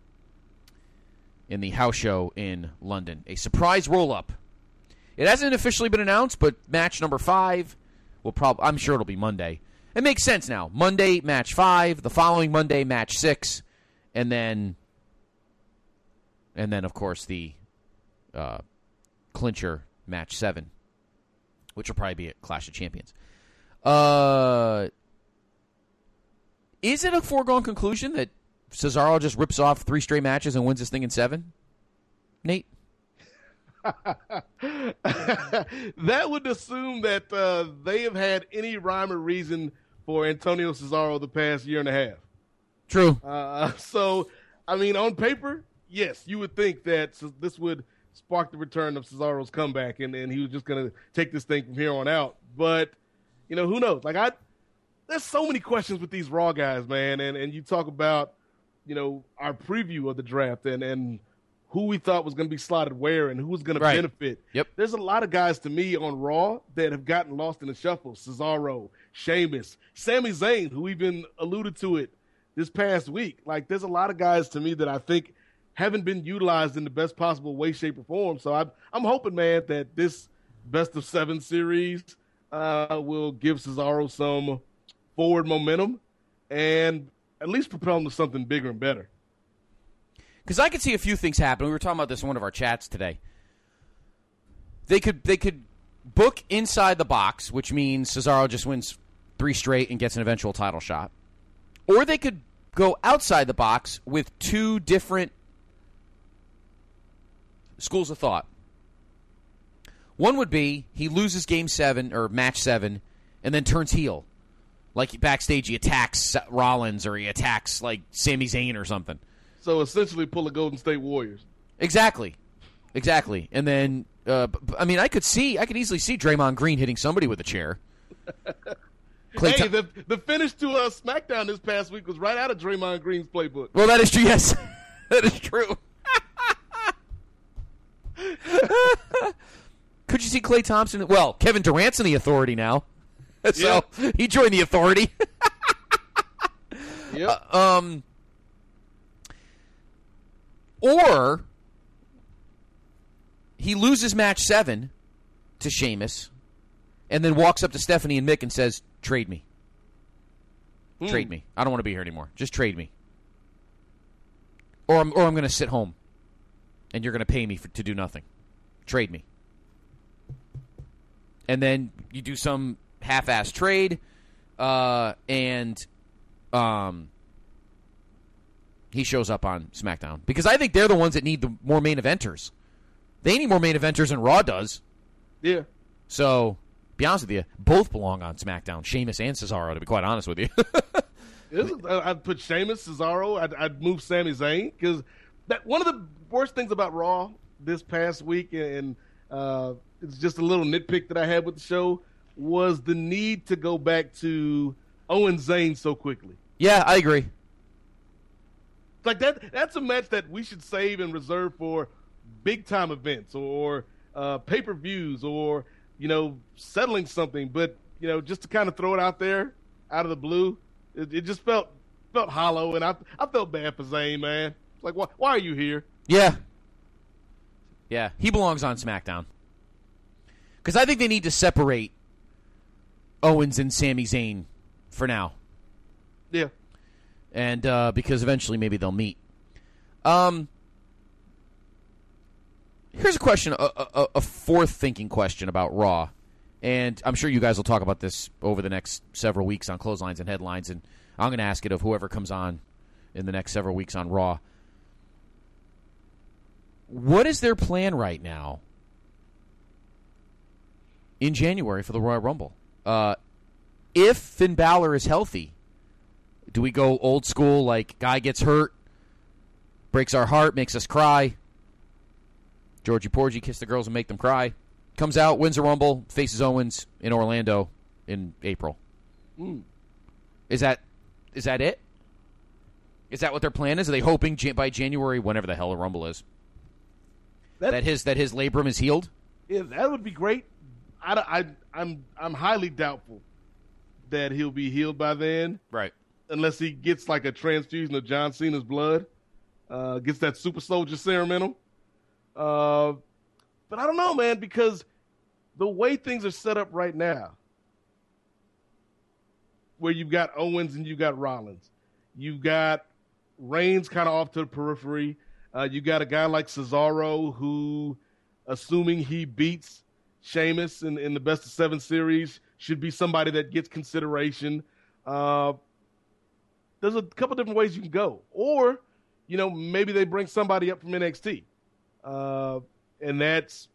in the house show in London. A surprise roll-up. It hasn't officially been announced, but match number 5 I'm sure it'll be Monday. It makes sense now. Monday, match 5. The following Monday, match 6. And then, of course, the clincher, match 7, which will probably be at Clash of Champions. Is it a foregone conclusion that Cesaro just rips off 3 straight matches and wins this thing in 7? Nate? That would assume that they have had any rhyme or reason for Antonio Cesaro the past year and a half. True. So, I mean, on paper, yes, you would think that this would spark the return of Cesaro's comeback, and he was just going to take this thing from here on out. But, you know, who knows? There's so many questions with these Raw guys, man, and you talk about, you know, our preview of the draft and who we thought was going to be slotted where and who was going to benefit. Yep. There's a lot of guys to me on Raw that have gotten lost in the shuffle. Cesaro, Sheamus, Sami Zayn, who even alluded to it this past week. Like, there's a lot of guys to me that I think haven't been utilized in the best possible way, shape, or form. So I'm hoping, man, that this best of 7 series will give Cesaro some forward momentum and at least propel him to something bigger and better. Because I could see a few things happen. We were talking about this in one of our chats today. They could book inside the box, which means Cesaro just wins 3 straight and gets an eventual title shot. Or they could go outside the box with 2 different schools of thought. One would be he loses game 7 or match 7 and then turns heel. Like backstage he attacks Rollins or he attacks like Sami Zayn or something. So essentially pull a Golden State Warriors. Exactly. And then, I mean, I could easily see Draymond Green hitting somebody with a chair. The finish to SmackDown this past week was right out of Draymond Green's playbook. Well, that is true, yes. That is true. Could you see Klay Thompson? Well, Kevin Durant's in the Authority now. So he joined the Authority. Yep. Or he loses match 7 to Sheamus and then walks up to Stephanie and Mick and says, trade me. Trade me. I don't want to be here anymore. Just trade me. Or I'm going to sit home and you're going to pay me to do nothing. Trade me. And then you do some half-ass trade and he shows up on SmackDown. Because I think they're the ones that need the more main eventers. They need more main eventers than Raw does. Yeah. So, be honest with you, both belong on SmackDown. Sheamus and Cesaro, to be quite honest with you. I'd put Sheamus, Cesaro. I'd move Sami Zayn. Because one of the worst things about Raw this past week, and it's just a little nitpick that I had with the show, was the need to go back to Owen Zayn so quickly. Yeah, I agree. Like that's a match that we should save and reserve for big time events or pay-per-views or, you know, settling something. But, you know, just to kind of throw it out there out of the blue, it just felt hollow, and I felt bad for Zayn, man. It's like, why are you here? Yeah, he belongs on SmackDown. Because I think they need to separate Owens and Sami Zayn for now. Yeah. And because eventually maybe they'll meet. Here's a question, a forth-thinking question about Raw. And I'm sure you guys will talk about this over the next several weeks on Clotheslines and Headlines. And I'm going to ask it of whoever comes on in the next several weeks on Raw. What is their plan right now in January for the Royal Rumble? If Finn Balor is healthy, do we go old school, like guy gets hurt, breaks our heart, makes us cry? Georgie Porgy, kiss the girls and make them cry. Comes out, wins a Rumble, faces Owens in Orlando in April. Is that it? Is that what their plan is? Are they hoping by January, whenever the hell the Rumble is, that his labrum is healed? Yeah, that would be great. I'm highly doubtful that he'll be healed by then. Right. Unless he gets like a transfusion of John Cena's blood, gets that super soldier serum in him. But I don't know, man, because the way things are set up right now, where you've got Owens and you've got Rollins, you've got Reigns kind of off to the periphery, you got a guy like Cesaro who, assuming he beats Sheamus in the best of 7 series, should be somebody that gets consideration. There's a couple different ways you can go. Or, maybe they bring somebody up from NXT. And that's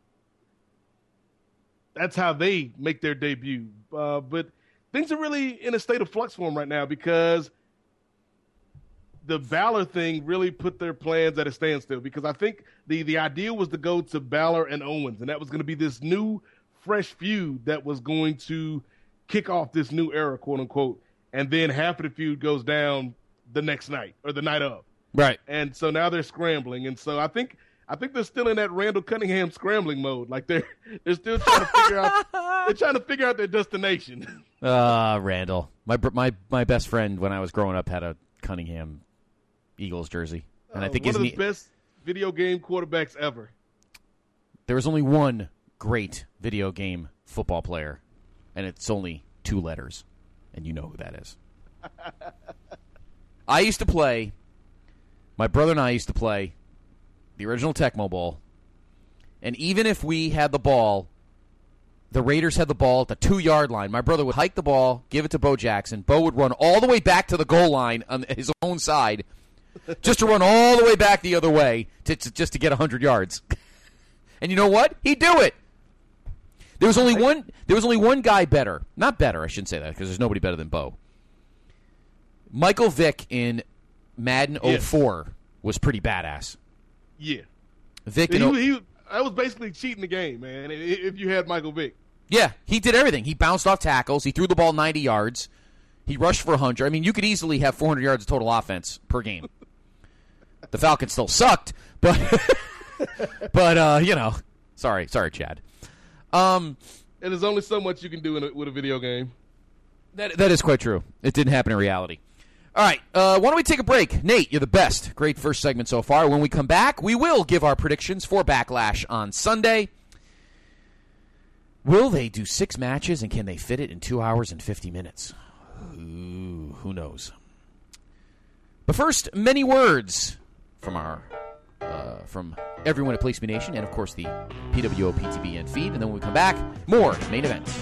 how they make their debut. But things are really in a state of flux for them right now because the Balor thing really put their plans at a standstill, because I think the idea was to go to Balor and Owens, and that was going to be this new, fresh feud that was going to kick off this new era, quote unquote, and then half of the feud goes down the next night or the night of. Right. And so now they're scrambling, and so I think they're still in that Randall Cunningham scrambling mode. Like they're still trying to figure out their destination. Randall, my best friend when I was growing up had a Cunningham Eagles jersey, and I think one of the best video game quarterbacks ever. There was only one great video game football player, and it's only 2 letters, and you know who that is. My brother and I used to play the original Tecmo Bowl, and even if we had the ball, the Raiders had the ball at the 2-yard line, my brother would hike the ball, give it to Bo Jackson. Bo would run all the way back to the goal line on his own side, just to run all the way back the other way just to get 100 yards. And you know what? He'd do it. There was only one guy better. Not better, I shouldn't say that, because there's nobody better than Bo. Michael Vick in Madden 04 was pretty badass. Yeah. Vick I was basically cheating the game, man, if you had Michael Vick. Yeah, he did everything. He bounced off tackles. He threw the ball 90 yards. He rushed for 100. I mean, you could easily have 400 yards of total offense per game. The Falcons still sucked, but sorry, Chad. And there's only so much you can do with a video game. That is quite true. It didn't happen in reality. All right, why don't we take a break? Nate, you're the best. Great first segment so far. When we come back, we will give our predictions for Backlash on Sunday. Will they do 6 matches, and can they fit it in 2 hours and 50 minutes? Ooh, who knows? But first, many words from everyone at Place to Be Nation, and of course the PWO PTBN feed. And then when we come back, more main events.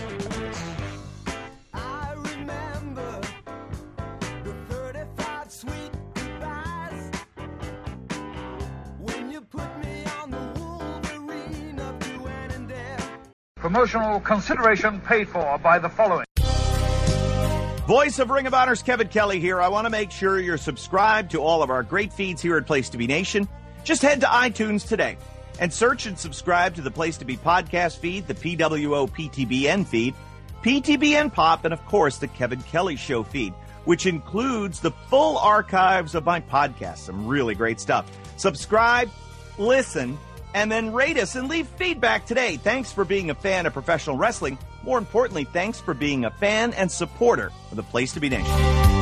Promotional consideration paid for by the following. Voice of Ring of Honor's Kevin Kelly here. I want to make sure you're subscribed to all of our great feeds here at Place to Be Nation. Just head to iTunes today and search and subscribe to the Place to Be podcast feed, the PWO PTBN feed, PTBN Pop, and of course the Kevin Kelly Show feed, which includes the full archives of my podcast. Some really great stuff. Subscribe, listen, and then rate us and leave feedback today. Thanks for being a fan of professional wrestling. More importantly, thanks for being a fan and supporter of the Place to Be Nation.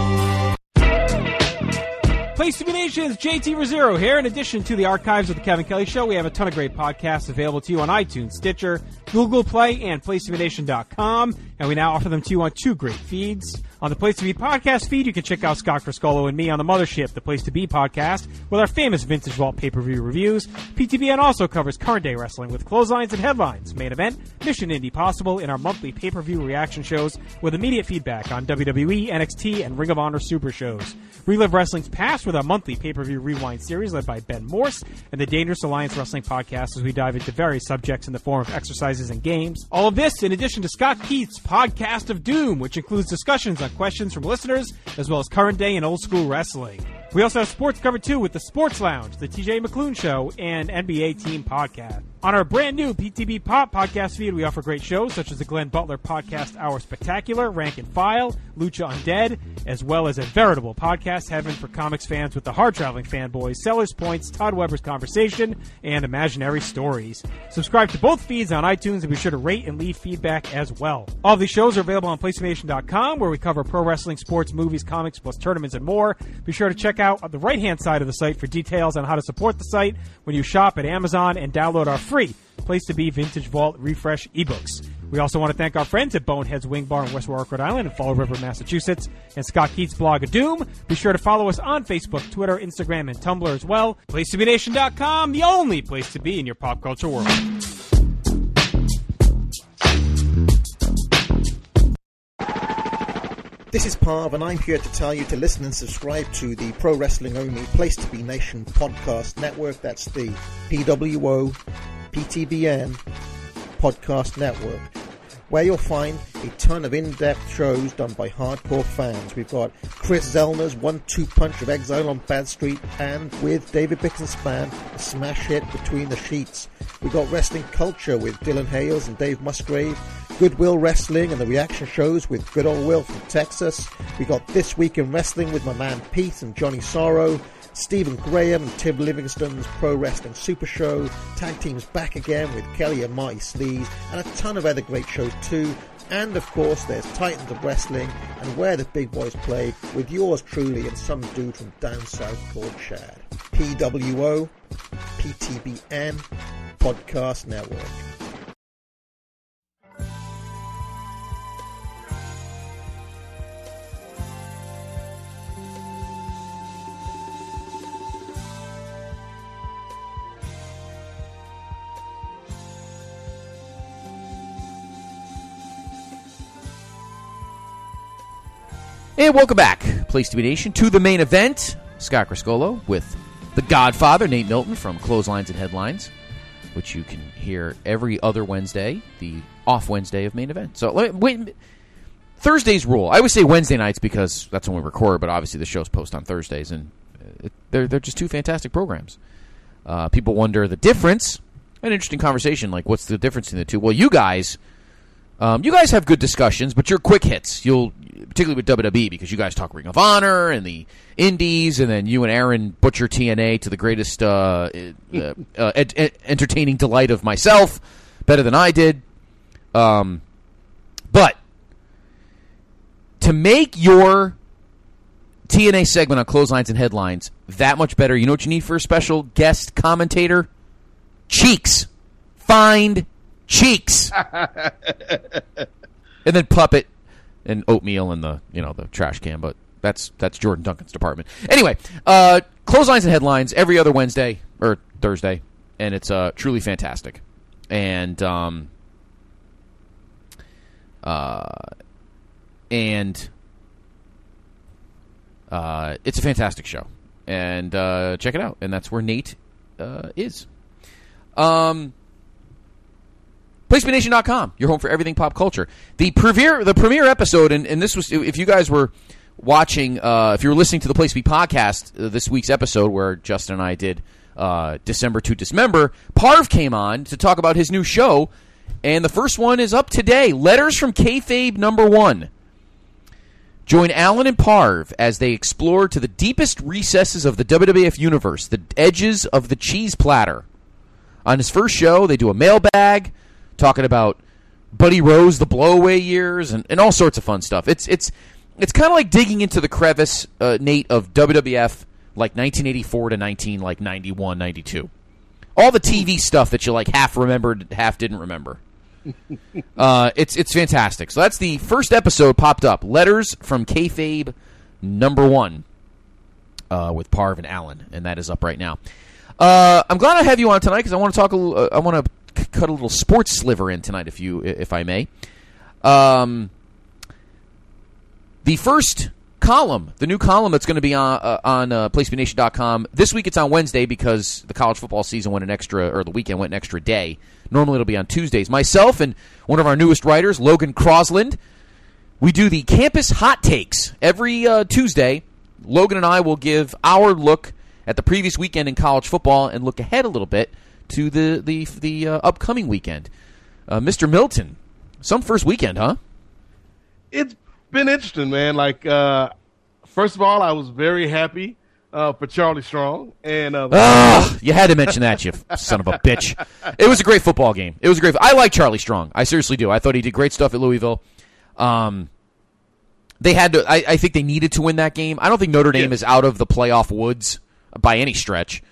Place to Be Nation's JT Rosero here. In addition to the archives of the Kevin Kelly Show, we have a ton of great podcasts available to you on iTunes, Stitcher, Google Play, and PlaceToBeNation.com. And we now offer them to you on 2 great feeds. On the Place to Be podcast feed, you can check out Scott Friscolo and me on the Mothership, the Place to Be podcast, with our famous Vintage Vault pay-per-view reviews. PTBN also covers current day wrestling with clotheslines and headlines, main event, Mission Indie Possible, in our monthly pay-per-view reaction shows with immediate feedback on WWE, NXT, and Ring of Honor Super shows. Relive wrestling's past with our monthly pay-per-view rewind series led by Ben Morse, and the Dangerous Alliance Wrestling podcast as we dive into various subjects in the form of exercises and games. All of this in addition to Scott Keith's Podcast of Doom, which includes discussions on questions from listeners, as well as current day and old school wrestling. We also have sports covered too with the Sports Lounge, the TJ McClune Show, and NBA Team Podcast. On our brand new PTB Pop podcast feed, we offer great shows such as the Glenn Butler Podcast Hour Spectacular, Rank and File, Lucha Undead, as well as a veritable podcast heaven for comics fans with the hard-traveling fanboys, Sellers Points, Todd Weber's Conversation, and Imaginary Stories. Subscribe to both feeds on iTunes and be sure to rate and leave feedback as well. All of these shows are available on PlayStation.com, where we cover pro wrestling, sports, movies, comics, plus tournaments and more. Be sure to check out on the right-hand side of the site for details on how to support the site when you shop at Amazon and download our free Place to Be Vintage Vault Refresh ebooks. We also want to thank our friends at Bonehead's Wing Bar in West Warwick, Rhode Island, and Fall River, Massachusetts, and Scott Keats' blog of Doom. Be sure to follow us on Facebook, Twitter, Instagram, and Tumblr as well. PlaceToBeNation.com, the only place to be in your pop culture world. This is Parv, and I'm here to tell you to listen and subscribe to the Pro Wrestling Only Place to Be Nation podcast network. That's the PWO PTBN podcast network, where you'll find a ton of in-depth shows done by hardcore fans. We've got Chris Zellner's 1-2 punch of Exile on Bad Street, and with David Bixenspan, a smash hit Between the Sheets. We've got Wrestling Culture with Dylan Hales and Dave Musgrave, Goodwill Wrestling and the reaction shows with Good Old Will from Texas. We got This Week in Wrestling with my man Pete and Johnny Sorrow, Stephen Graham and Tim Livingston's Pro Wrestling Super Show, Tag Teams Back Again with Kelly and Marty Sleaze, and a ton of other great shows too. And of course there's Titans of Wrestling and Where the Big Boys Play with yours truly and some dude from down south called Chad. PWO PTBN Podcast Network. And welcome back, Place to Be Nation, to the main event. Scott Criscolo with the Godfather, Nate Milton, from Clotheslines and Headlines, which you can hear every other Wednesday, the off Wednesday of main event. So, Thursday's rule. I always say Wednesday nights because that's when we record, but obviously the show's post on Thursdays, and they're just two fantastic programs. People wonder the difference. An interesting conversation, like what's the difference between the two? Well, you guys have good discussions, but you're quick hits. Particularly with WWE, because you guys talk Ring of Honor and the Indies, and then you and Aaron butcher TNA to the greatest entertaining delight of myself, better than I did. But to make your TNA segment on Clotheslines and Headlines that much better, you know what you need for a special guest commentator? Cheeks. Find Cheeks. And then Puppet and Oatmeal in the trash can, but that's Jordan Duncan's department. Anyway, Clotheslines and Headlines every other Wednesday or Thursday, and it's truly fantastic. And it's a fantastic show, and check it out. And that's where Nate is. PlaceToBeNation.com, your home for everything pop culture. The premiere episode, and this was, if you guys were watching, if you were listening to the Place to Be podcast, this week's episode where Justin and I did December to Dismember, Parv came on to talk about his new show, and the first one is up today, Letters from Kayfabe #1. Join Alan and Parv as they explore to the deepest recesses of the WWF universe, the edges of the cheese platter. On his first show, they do a mailbag, talking about Buddy Rose, the blowaway years, and all sorts of fun stuff. It's kind of like digging into the crevice, Nate, of WWF, like 1984 to 91, 92. All the TV stuff that you like half remembered, half didn't remember. It's fantastic. So that's the first episode popped up, Letters from Kayfabe #1, with Parv and Alan, and that is up right now. I'm glad I have you on tonight because I want to talk. I want to cut a little sports sliver in tonight, if I may. The first column, the new column that's going to be on PlaceToBeNation.com. This week it's on Wednesday because the college football season went the weekend went an extra day. Normally it'll be on Tuesdays. Myself and one of our newest writers, Logan Crosland, we do the Campus Hot Takes every Tuesday. Logan and I will give our look at the previous weekend in college football and look ahead a little bit to the upcoming weekend. Mr. Milton, some first weekend, huh? It's been interesting, man. Like, first of all, I was very happy for Charlie Strong. And you had to mention that, you son of a bitch. It was a great football game. I like Charlie Strong. I seriously do. I thought he did great stuff at Louisville. They had to. I think they needed to win that game. I don't think Notre Dame is out of the playoff woods by any stretch.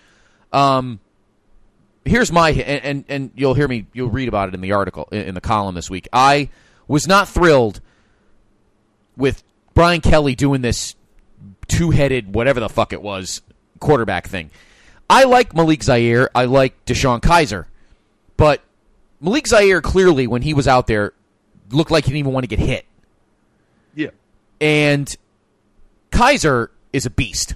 Here's my and you'll hear me. You'll read about it in the article in the column this week. I was not thrilled with Brian Kelly doing this two-headed whatever the fuck it was quarterback thing. I like Malik Zaire. I like Deshaun Kaiser, but Malik Zaire clearly when he was out there looked like he didn't even want to get hit. Yeah. And Kaiser is a beast.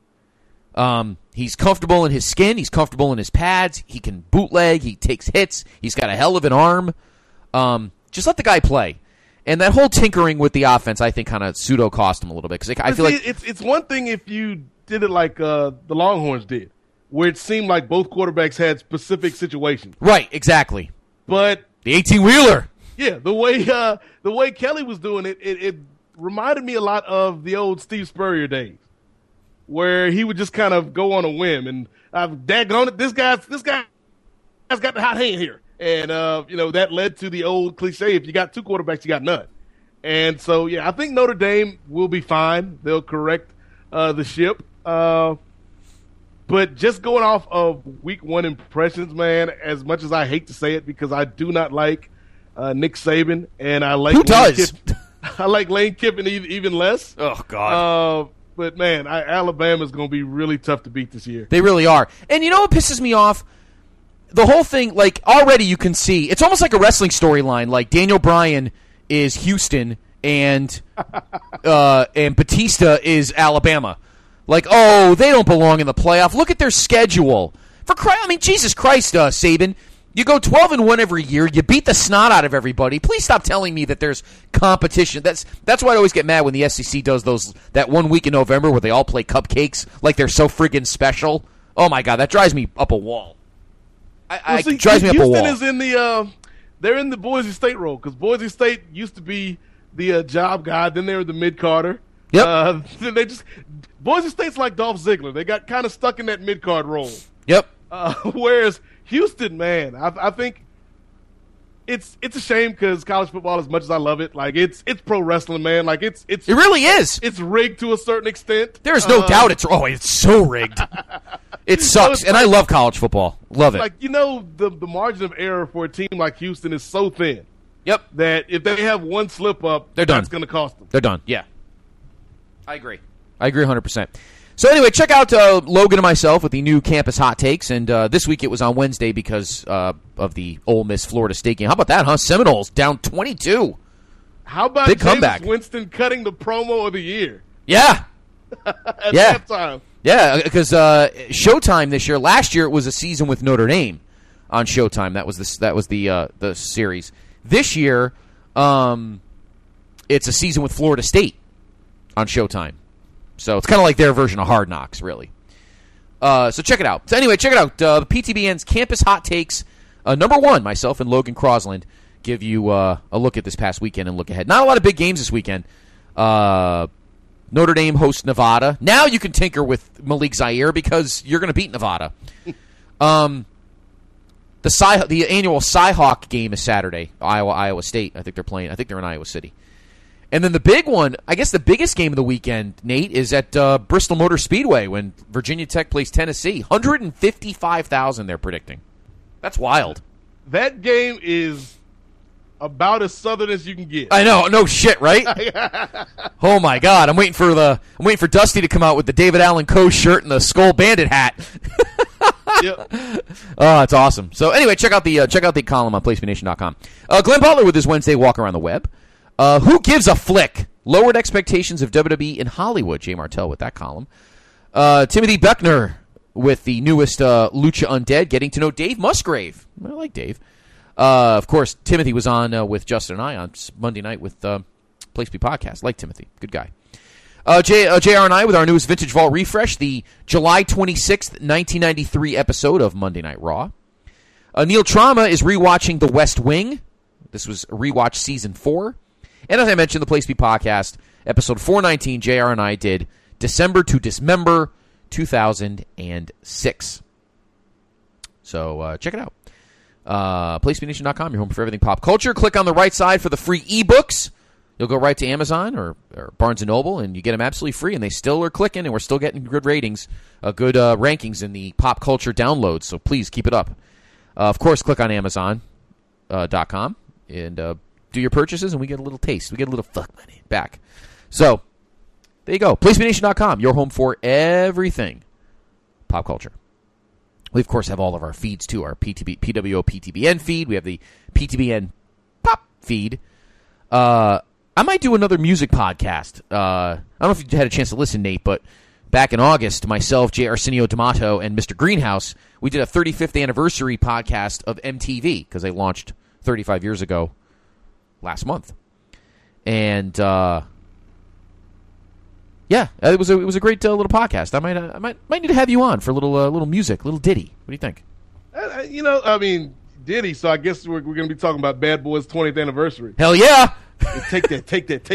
He's comfortable in his skin. He's comfortable in his pads. He can bootleg. He takes hits. He's got a hell of an arm. Just let the guy play. And that whole tinkering with the offense, I think, kind of pseudo cost him a little bit because I feel like it's one thing if you did it like the Longhorns did, where it seemed like both quarterbacks had specific situations. Right, exactly. But the 18-wheeler. Yeah, the way Kelly was doing it reminded me a lot of the old Steve Spurrier days, where he would just kind of go on a whim and daggone it, this guy's got the hot hand here, and that led to the old cliche: if you got two quarterbacks, you got none. And so, yeah, I think Notre Dame will be fine. They'll correct the ship. But just going off of week one impressions, man, as much as I hate to say it because I do not like Nick Saban, and I like I like Lane Kiffin even less. Oh, God. But, man, Alabama's going to be really tough to beat this year. They really are. And you know what pisses me off? The whole thing, like, already you can see, it's almost like a wrestling storyline. Like, Daniel Bryan is Houston, and Batista is Alabama. Like, oh, they don't belong in the playoff. Look at their schedule. Jesus Christ, Saban. You go 12-1 every year. You beat the snot out of everybody. Please stop telling me that there's competition. That's why I always get mad when the SEC does that 1 week in November where they all play cupcakes like they're so friggin' special. Oh my God, that drives me up a wall. It drives me up a wall. Houston is they're in the Boise State role because Boise State used to be the job guy. Then they were the mid-carder. Yep. Boise State's like Dolph Ziggler. They got kind of stuck in that mid-card role. Yep. Whereas Houston, man, I think it's a shame because college football, as much as I love it, like it's pro wrestling, man. Like it really is. It's rigged to a certain extent. There is no doubt it's so rigged. It sucks, and I love college football. Love it. Like the margin of error for a team like Houston is so thin. Yep. That if they have one slip up, they're done. That's going to cost them. They're done. Yeah. I agree 100%. So anyway, check out Logan and myself with the new Campus Hot Takes, and this week it was on Wednesday because of the Ole Miss Florida State game. How about that, huh? Seminoles down 22. How about big James comeback. Winston cutting the promo of the year? Yeah. At halftime. Yeah, because Showtime this year. Last year it was a season with Notre Dame on Showtime. That was the series. This year, it's a season with Florida State on Showtime. So it's kind of like their version of Hard Knocks, really. So check it out. So anyway, check it out. PTBN's Campus Hot Takes, number 1, myself and Logan Crosland, give you a look at this past weekend and look ahead. Not a lot of big games this weekend. Notre Dame hosts Nevada. Now you can tinker with Malik Zaire because you're going to beat Nevada. The annual Cy-Hawk game is Saturday. Iowa State. I think they're playing. I think they're in Iowa City. And then the big one, I guess the biggest game of the weekend, Nate, is at Bristol Motor Speedway when Virginia Tech plays Tennessee. 155,000 they're predicting. That's wild. That game is about as southern as you can get. I know, no shit, right? Oh my God, I'm waiting for Dusty to come out with the David Allen Coe shirt and the Skull Bandit hat. Yep. Oh, it's awesome. So anyway, check out the column on PlaceMeNation.com. Glenn Butler with his Wednesday walk around the web. Who gives a flick? Lowered expectations of WWE in Hollywood. Jay Martell with that column. Timothy Beckner with the newest Lucha Undead, getting to know Dave Musgrave. I like Dave. Of course, Timothy was on with Justin and I on Monday night with Place B Podcast. Like Timothy. Good guy. JR and I with our newest Vintage Vault refresh, the July 26th, 1993 episode of Monday Night Raw. Neil Trauma is rewatching The West Wing. This was rewatch season 4. And as I mentioned, the Place to Be podcast, episode 419, JR and I did December to Dismember 2006. So check it out. PlaceToBeNation.com, your home for everything pop culture. Click on the right side for the free ebooks. You'll go right to Amazon or Barnes & Noble, and you get them absolutely free, and they still are clicking, and we're still getting good ratings, good rankings in the pop culture downloads, so please keep it up. Of course, click on Amazon.com and do your purchases, and we get a little taste. We get a little fuck money back. So, there you go. PlaceToBeNation.com, your home for everything pop culture. We, of course, have all of our feeds, too. Our PWO PTBN feed. We have the PTBN Pop feed. I might do another music podcast. I don't know if you had a chance to listen, Nate, but back in August, myself, J. Arsenio D'Amato, and Mr. Greenhouse, we did a 35th anniversary podcast of MTV, because they launched 35 years ago last month. And, yeah, it was a great little podcast. I might need to have you on for a little music, little ditty. What do you think? Ditty. So I guess we're going to be talking about Bad Boys' 20th anniversary. Hell yeah! Take that.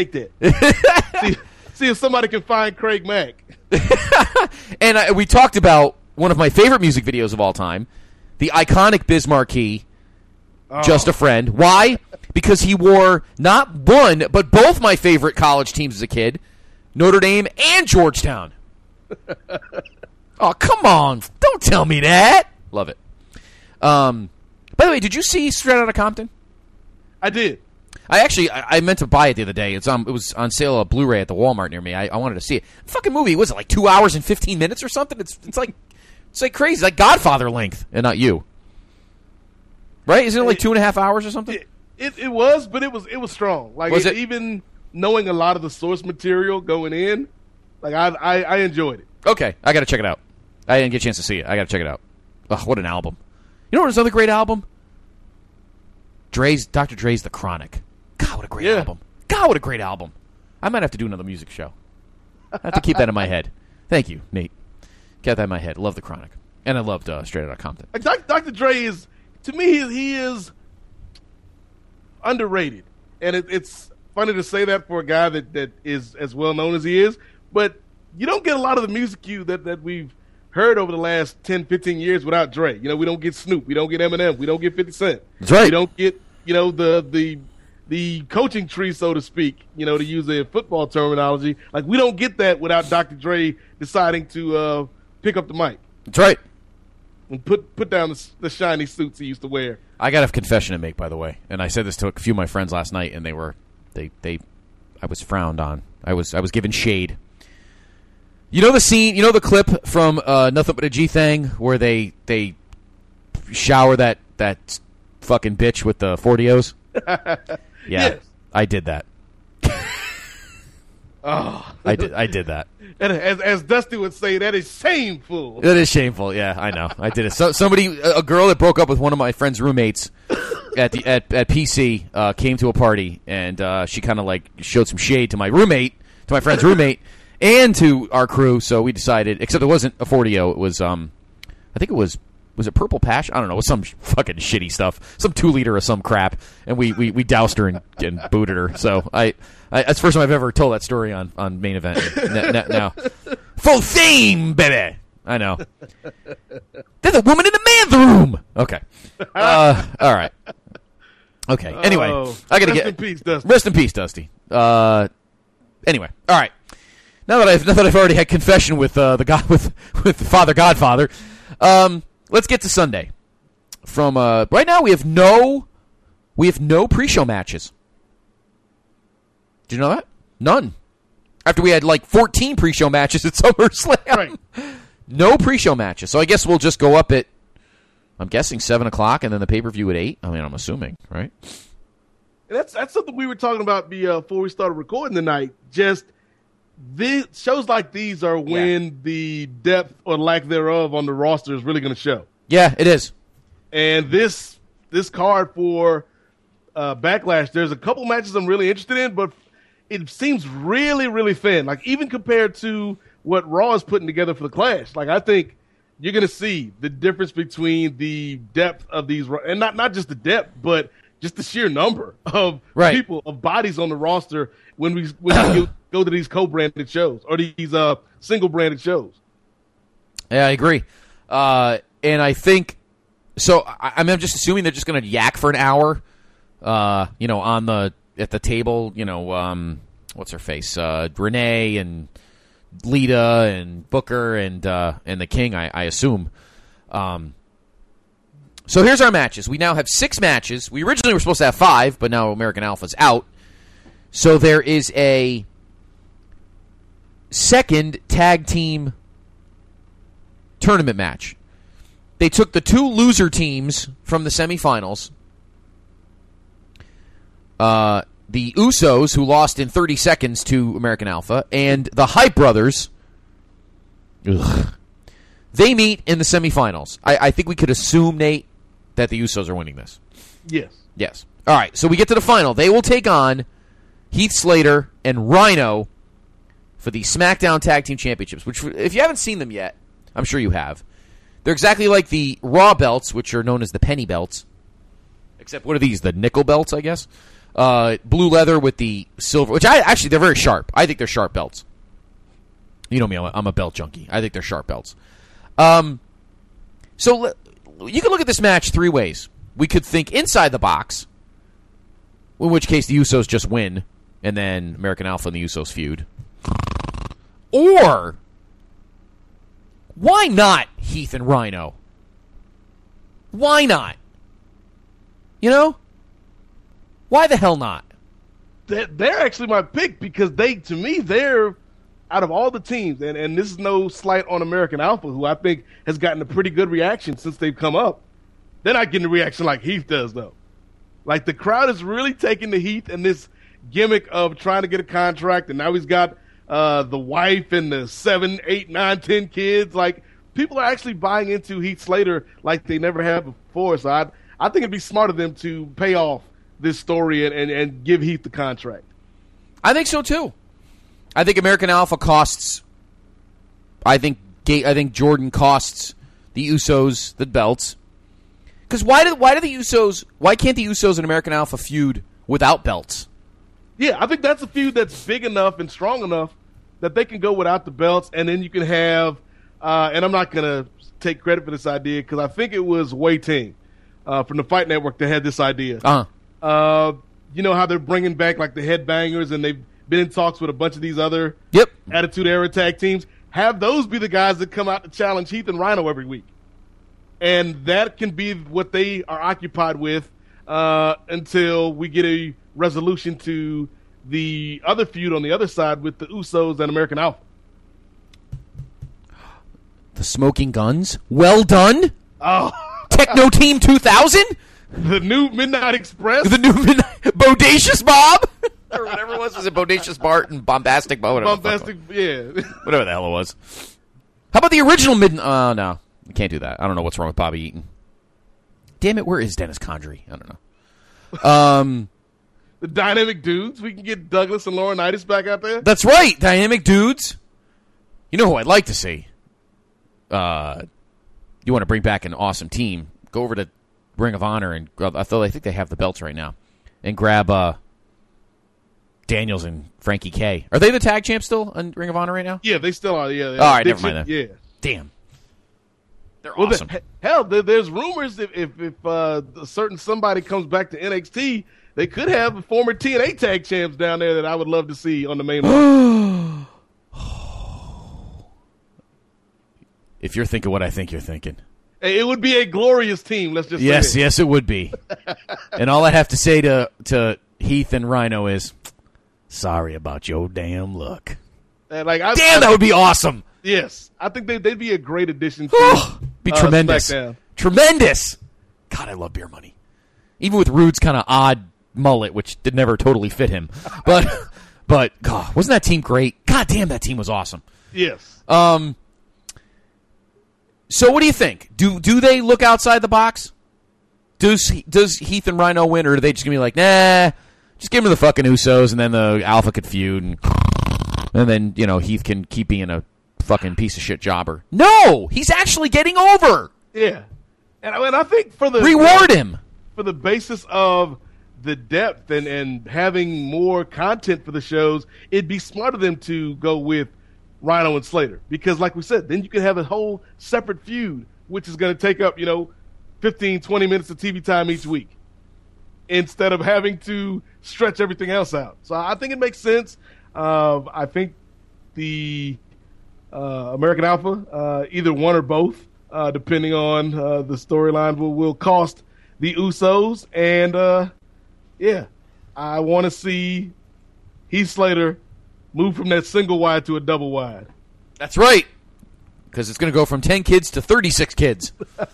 see if somebody can find Craig Mack. And we talked about one of my favorite music videos of all time, the iconic Biz Markie, Just a Friend. Why? Because he wore not one, but both my favorite college teams as a kid, Notre Dame and Georgetown. Oh, come on. Don't tell me that. Love it. By the way, did you see Straight Outta Compton? I did. I meant to buy it the other day. It was on sale on Blu-ray at the Walmart near me. I wanted to see it. Fucking movie, was it like 2 hours and 15 minutes or something? It's like crazy. It's like Godfather length, and not you. Right? Isn't it like 2.5 hours or something? It was, but it was strong. Like, was it? Even knowing a lot of the source material going in, like I enjoyed it. Okay, I got to check it out. I didn't get a chance to see it. I got to check it out. Ugh, what an album! You know what? Another great album. Dr. Dre's The Chronic. God, what a great album! God, what a great album! I might have to do another music show. I have to keep that in my head. Thank you, Nate. Kept that in my head. Love The Chronic, and I loved Straight Outta Compton. Like, Dr. Dre is, to me, he is underrated, and it's funny to say that for a guy that is as well known as he is, but you don't get a lot of the music that we've heard over the last 10, 15 years without Dre. You know, we don't get Snoop, we don't get Eminem, we don't get 50 Cent. That's right. We don't get, the coaching tree, so to speak, to use a football terminology. Like, we don't get that without Dr. Dre deciding to pick up the mic. That's right. And put down the shiny suits he used to wear. I got a confession to make, by the way, and I said this to a few of my friends last night, and I was frowned on. I was given shade. You know the scene, the clip from Nothing But a G Thing where they shower that fucking bitch with the 40-Os? Yeah, yes. I did that. Oh, I did that. And as Dusty would say, that is shameful. That is shameful. Yeah, I know. I did it. So a girl that broke up with one of my friend's roommates at PC came to a party, and she kind of like showed some shade to my friend's roommate, and to our crew. So we decided, except it wasn't a 40-O. It was I think it was it Purple Passion? I don't know. It was some fucking shitty stuff. Some 2-liter of some crap. And we doused her and booted her. So that's the first time I've ever told that story on Main Event. Now, full theme, baby! I know. There's a woman in the man's room! Okay. All right. Okay. Anyway. I gotta rest in peace, Dusty. Rest in peace, Dusty. Anyway. All right. Now that I've already had confession with with Father Godfather, let's get to Sunday. From right now, we have no pre-show matches. Did you know that? None. After we had like 14 pre-show matches at SummerSlam, right. No pre-show matches. So I guess we'll just go up at, I'm guessing 7 o'clock, and then the pay-per-view at 8. I mean, I'm assuming, right? That's something we were talking about before we started recording tonight. Just shows like these are when the depth or lack thereof on the roster is really going to show. Yeah, it is. And this card for Backlash, there's a couple matches I'm really interested in, but it seems really, really thin. Like, even compared to what Raw is putting together for the Clash. Like, I think you're going to see the difference between the depth of these, and not just the depth, but just the sheer number of people, of bodies on the roster when we go to these co-branded shows or these single-branded shows. Yeah, I agree. And I think, so I'm just assuming they're just going to yak for an hour, at the table, what's her face? Renee and Lita and Booker and the King, I assume. So here's our matches. We now have 6 matches. We originally were supposed to have 5, but now American Alpha's out. So there is a second tag team tournament match. They took the 2 loser teams from the semifinals. The Usos, who lost in 30 seconds to American Alpha, and the Hype Brothers, they meet in the semifinals. I think we could assume, Nate, that the Usos are winning this. Yes. All right, so we get to the final. They will take on Heath Slater and Rhino for the SmackDown Tag Team Championships, which, if you haven't seen them yet, I'm sure you have. They're exactly like the Raw belts, which are known as the penny belts. Except, what are these? The nickel belts, I guess? Blue leather with the silver, which they're very sharp. I think they're sharp belts. You know me, I'm a belt junkie. I think they're sharp belts. So you can look at this match 3 ways. We could think inside the box, in which case the Usos just win, and then American Alpha and the Usos feud. Or, why not Heath and Rhino? Why not? Why the hell not? They're actually my pick because they're out of all the teams, and this is no slight on American Alpha, who I think has gotten a pretty good reaction since they've come up. They're not getting a reaction like Heath does, though. Like, the crowd is really taking the Heath and this gimmick of trying to get a contract, and now he's got the wife and the 7, 8, 9, 10 kids. Like, people are actually buying into Heath Slater like they never have before. So I think it'd be smart of them to pay off this story and give Heath the contract. I think so too. I think American Alpha costs. I think Jordan costs the Usos the belts. Because why can't the Usos and American Alpha feud without belts? Yeah, I think that's a feud that's big enough and strong enough that they can go without the belts, and then you can have. And I'm not gonna take credit for this idea because I think it was Wei Ting from the Fight Network that had this idea. You know how they're bringing back like the Headbangers, and they've been in talks with a bunch of these other Attitude Era tag teams. Have those be the guys that come out to challenge Heath and Rhino every week, and that can be what they are occupied with until we get a resolution to the other feud on the other side with the Usos and American Alpha. The Smoking Guns, well done. Oh, Techno Team 2000. The new Midnight Express. The new Bodacious Bob. Or whatever it was. Was it Bodacious Bart and Bombastic Bob? Bombastic, yeah. Whatever the hell it was. How about the original no. I can't do that. I don't know what's wrong with Bobby Eaton. Damn it, where is Dennis Condrey? I don't know. The Dynamic Dudes. We can get Douglas and Laurinaitis back out there. That's right. Dynamic Dudes. You know who I'd like to see? You want to bring back an awesome team, go over to Ring of Honor and I think they have the belts right now, and grab Daniels and Frankie K. Are they the tag champs still in Ring of Honor right now? Yeah, they still are. Yeah. All right, never mind that. Yeah. Damn. They're awesome. There's rumors if a certain somebody comes back to NXT, they could have former TNA tag champs down there that I would love to see on the main line. If you're thinking what I think you're thinking. It would be a glorious team, let's just say. Yes, it would be. And all I'd have to say to Heath and Rhino is, sorry about your damn luck. Damn, that would be awesome. Yes. I think they'd be a great addition to be tremendous. SmackDown. Tremendous. God, I love Beer Money. Even with Rude's kind of odd mullet, which did never totally fit him. But God, wasn't that team great? God damn, that team was awesome. Yes. So what do you think? Do they look outside the box? Does Heath and Rhino win, or are they just going to be like, nah, Just give him the fucking Usos, and then the Alpha could feud, and then, Heath can keep being a fucking piece of shit jobber. No! He's actually getting over! Yeah. And I think reward him! For the basis of the depth and having more content for the shows, it'd be smart of them to go with Rhino and Slater. Because like we said, then you can have a whole separate feud, which is going to take up, 15, 20 minutes of TV time each week, instead of having to stretch everything else out. So I think it makes sense. I think the American Alpha, either one or both, depending on the storyline, will cost the Usos. And, I want to see Heath Slater move from that single wide to a double wide. That's right. Because it's going to go from 10 kids to 36 kids.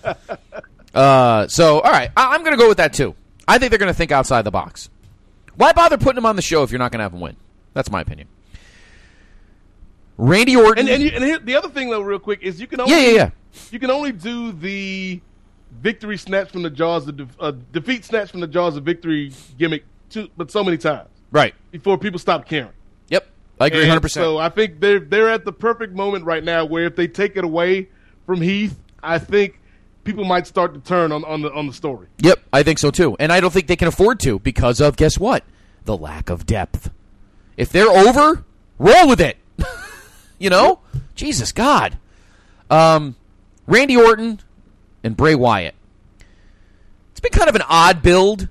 All right. I'm going to go with that, too. I think they're going to think outside the box. Why bother putting him on the show if you're not going to have him win? That's my opinion. Randy Orton. And here, the other thing, though, real quick, is you can only you can only do the victory snatch from the jaws of defeat snatch from the jaws of victory gimmick but so many times. Right. Before people stop caring. Yep. I agree 100%. So I think they're at the perfect moment right now where if they take it away from Heath, I think people might start to turn on the story. Yep, I think so too. And I don't think they can afford to because of, guess what? The lack of depth. If they're over, roll with it. Jesus God. Randy Orton and Bray Wyatt. It's been kind of an odd build.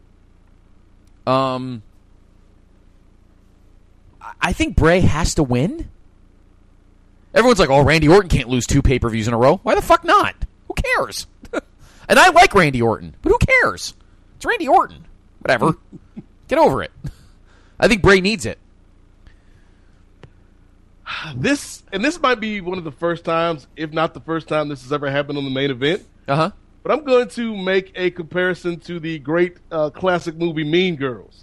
I think Bray has to win. Everyone's like, oh, Randy Orton can't lose 2 pay-per-views in a row. Why the fuck not? Who cares? And I like Randy Orton, but who cares? It's Randy Orton. Whatever. Get over it. I think Bray needs it. This might be one of the first times, if not the first time, this has ever happened on the main event. Uh-huh. But I'm going to make a comparison to the great classic movie Mean Girls.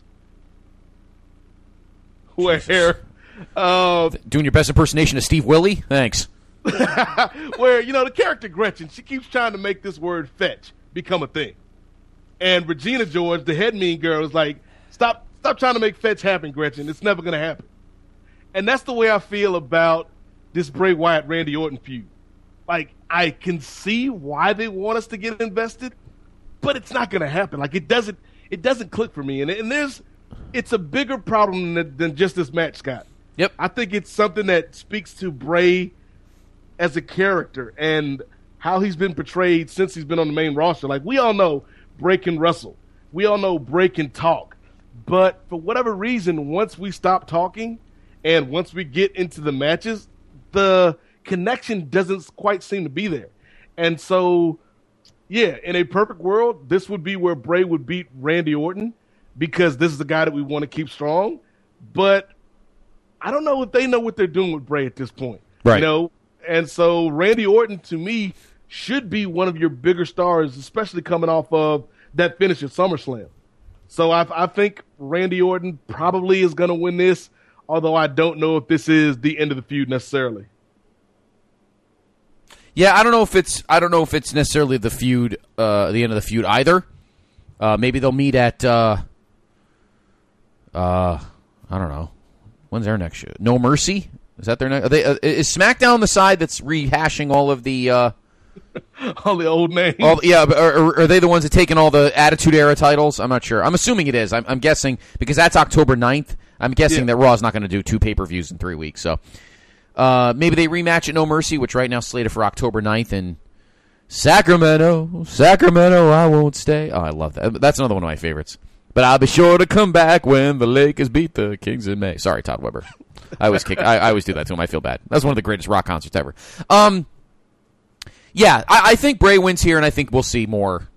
Where doing your best impersonation of Steve Willie? Thanks. Where, the character Gretchen, she keeps trying to make this word fetch become a thing. And Regina George, the head mean girl, is like, stop trying to make fetch happen, Gretchen. It's never going to happen. And that's the way I feel about this Bray Wyatt-Randy Orton feud. Like, I can see why they want us to get invested, but it's not going to happen. Like, it doesn't click for me. And it's a bigger problem than just this match, Scott. Yep. I think it's something that speaks to Bray as a character and how he's been portrayed since he's been on the main roster. Like, we all know Bray can wrestle. We all know Bray can talk. But for whatever reason, once we stop talking and once we get into the matches, the connection doesn't quite seem to be there. And so, yeah, in a perfect world, this would be where Bray would beat Randy Orton because this is the guy that we want to keep strong. But I don't know if they know what they're doing with Bray at this point. Right. And so Randy Orton, to me, should be one of your bigger stars, especially coming off of that finish at SummerSlam. So I think Randy Orton probably is going to win this, although I don't know if this is the end of the feud necessarily. Yeah, I don't know if it's necessarily the feud, the end of the feud either. Maybe they'll meet at I don't know. When's their next show? No Mercy? Is that their next? Is SmackDown the side that's rehashing all of the all the old names? Or are they the ones that taking all the Attitude Era titles? I'm not sure. I'm assuming it is. I'm guessing because that's October 9th. I'm guessing that Raw's not going to do 2 pay-per-views in 3 weeks. So maybe they rematch at No Mercy, which right now is slated for October 9th in Sacramento, I won't stay. Oh, I love that. That's another one of my favorites. But I'll be sure to come back when the Lakers beat the Kings in May. Sorry, Todd Weber. I always do that to him. I feel bad. That's one of the greatest rock concerts ever. Yeah, I think Bray wins here, and I think we'll see more.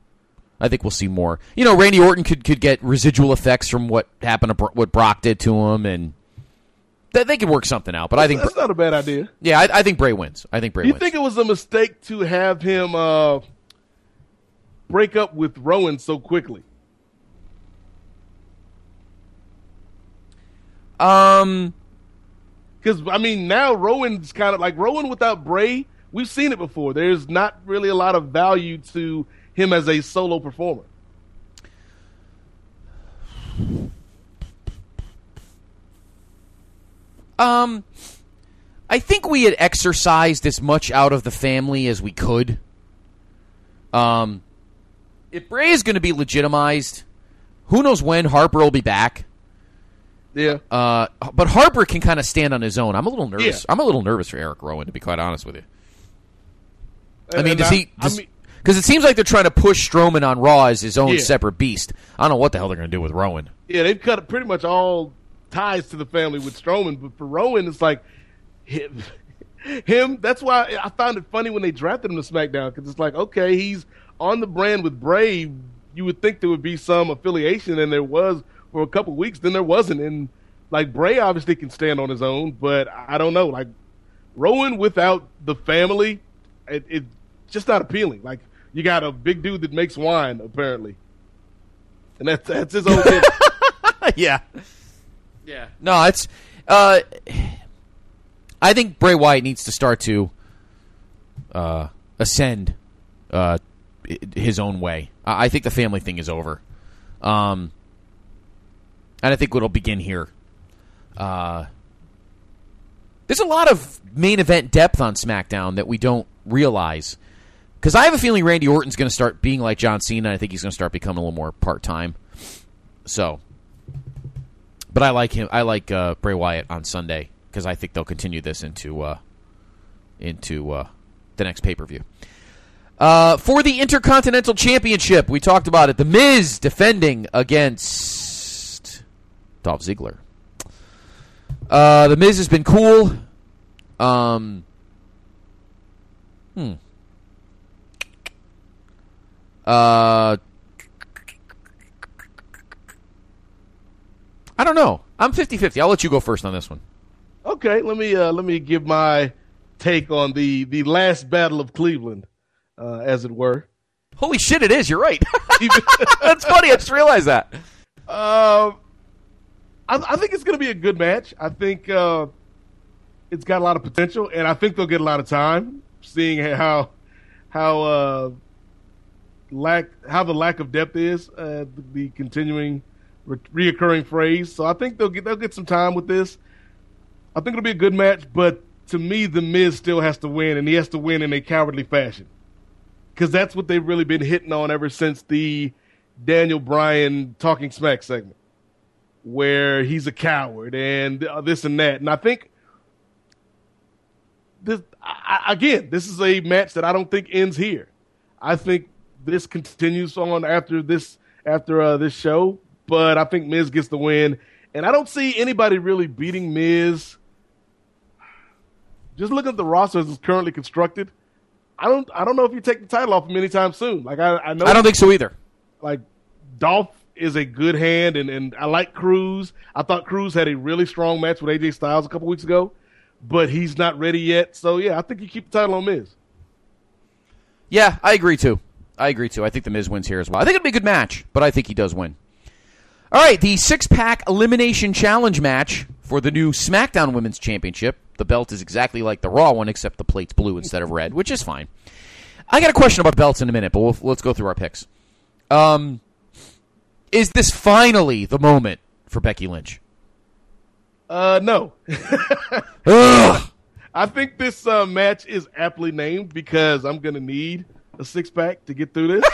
Randy Orton could get residual effects from what happened to what Brock did to him, and they could work something out. But I think that's not a bad idea. Yeah, I think Bray wins. You think it was a mistake to have him break up with Rowan so quickly? Because now Rowan's kind of like Rowan without Bray. We've seen it before. There's not really a lot of value to him as a solo performer. I think we had exercised as much out of the family as we could. If Bray is going to be legitimized, who knows when Harper will be back. Yeah. But Harper can kind of stand on his own. I'm a little nervous. Yeah. I'm a little nervous for Eric Rowan, to be quite honest with you. And because it seems like they're trying to push Strowman on Raw as his own separate beast. I don't know what the hell they're going to do with Rowan. Yeah, they've cut pretty much all ties to the family with Strowman, but for Rowan, it's like him. That's why I found it funny when they drafted him to SmackDown, because it's like, okay, he's on the brand with Bray. You would think there would be some affiliation, and there was for a couple weeks. Then there wasn't, and like Bray obviously can stand on his own, but I don't know. Like Rowan without the family, it's just not appealing. Like you got a big dude that makes wine apparently, and that's his own thing. Yeah. No, it's. I think Bray Wyatt needs to start to ascend his own way. I think the family thing is over, and I think it'll begin here. There's a lot of main event depth on SmackDown that we don't realize. Because I have a feeling Randy Orton's going to start being like John Cena. I think he's going to start becoming a little more part-time. So, but I like him. I like Bray Wyatt on Sunday because I think they'll continue this into the next pay-per-view. For the Intercontinental Championship, we talked about it. The Miz defending against Dolph Ziggler. The Miz has been cool. I don't know. I'm 50-50. I'll let you go first on this one. Okay, let me give my take on the last battle of Cleveland, as it were. Holy shit, it is. You're right. That's funny. I just realized that. I think it's going to be a good match. I think it's got a lot of potential, and I think they'll get a lot of time, seeing how the lack of depth is, the continuing reoccurring phrase. So I think they'll get some time with this. I think it'll be a good match, but to me, The Miz still has to win, and he has to win in a cowardly fashion, because that's what they've really been hitting on ever since the Daniel Bryan Talking Smack segment, where he's a coward and this and that. And I think this is a match that I don't think ends here. I think this continues on after this show, but I think Miz gets the win, and I don't see anybody really beating Miz. Just look at the roster as it's currently constructed. I don't know if you take the title off him anytime soon. Like I know I don't think so either. Like Dolph is a good hand, and I like Cruz. I thought Cruz had a really strong match with AJ Styles a couple weeks ago, but he's not ready yet. So yeah, I think you keep the title on Miz. Yeah, I agree too. I think The Miz wins here as well. I think it'll be a good match, but I think he does win. All right, the 6-pack Elimination Challenge match for the new SmackDown Women's Championship. The belt is exactly like the Raw one, except the plate's blue instead of red, which is fine. I got a question about belts in a minute, but let's go through our picks. Is this finally the moment for Becky Lynch? No. I think this match is aptly named because I'm going to need a 6-pack to get through this.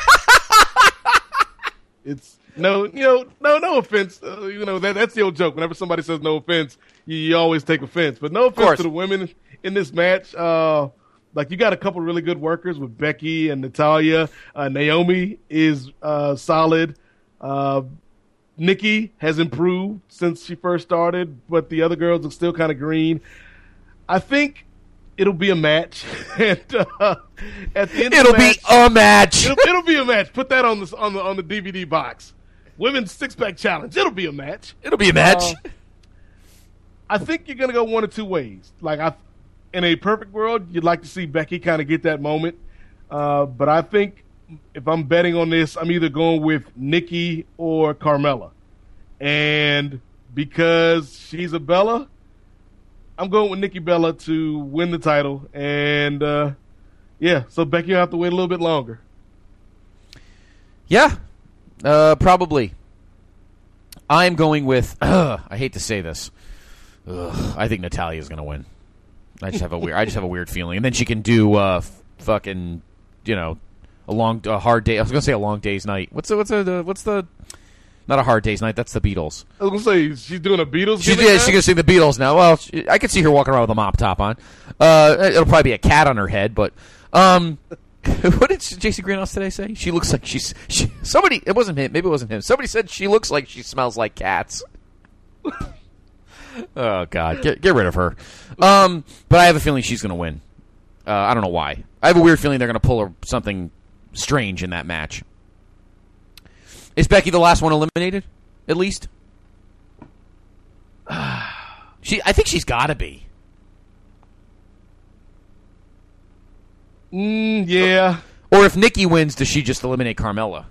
It's no offense. That's the old joke. Whenever somebody says no offense, you always take offense. But no offense to the women in this match. Like you got a couple really good workers with Becky and Natalya. Naomi is solid. Nikki has improved since she first started, but the other girls are still kind of green. I think it'll be a match, and at the end it'll be a match. It'll be a match. Put that on the DVD box. Women's 6-pack challenge. It'll be a match. It'll be a match. I think you're gonna go one of two ways. Like in a perfect world, you'd like to see Becky kind of get that moment, but I think if I'm betting on this, I'm either going with Nikki or Carmella, and because she's a Bella, I'm going with Nikki Bella to win the title, and so Becky will have to wait a little bit longer. Yeah, probably. I'm going with, I hate to say this, I think Natalia's going to win. I just have a weird feeling, and then she can do fucking, a hard day. I was going to say a long day's night. What's the not a hard day's night? That's the Beatles. I was going to say she's doing a Beatles. She's going to sing the Beatles now. Well, I could see her walking around with a mop top on. It'll probably be a cat on her head, but what did J.C. Greenhouse today say? She looks like somebody. It wasn't him. Maybe it wasn't him. Somebody said she looks like she smells like cats. Oh God, get rid of her. But I have a feeling she's going to win. I don't know why. I have a weird feeling they're going to pull something strange in that match. Is Becky the last one eliminated? At least. I think she's got to be. Yeah. Or if Nikki wins, does she just eliminate Carmella?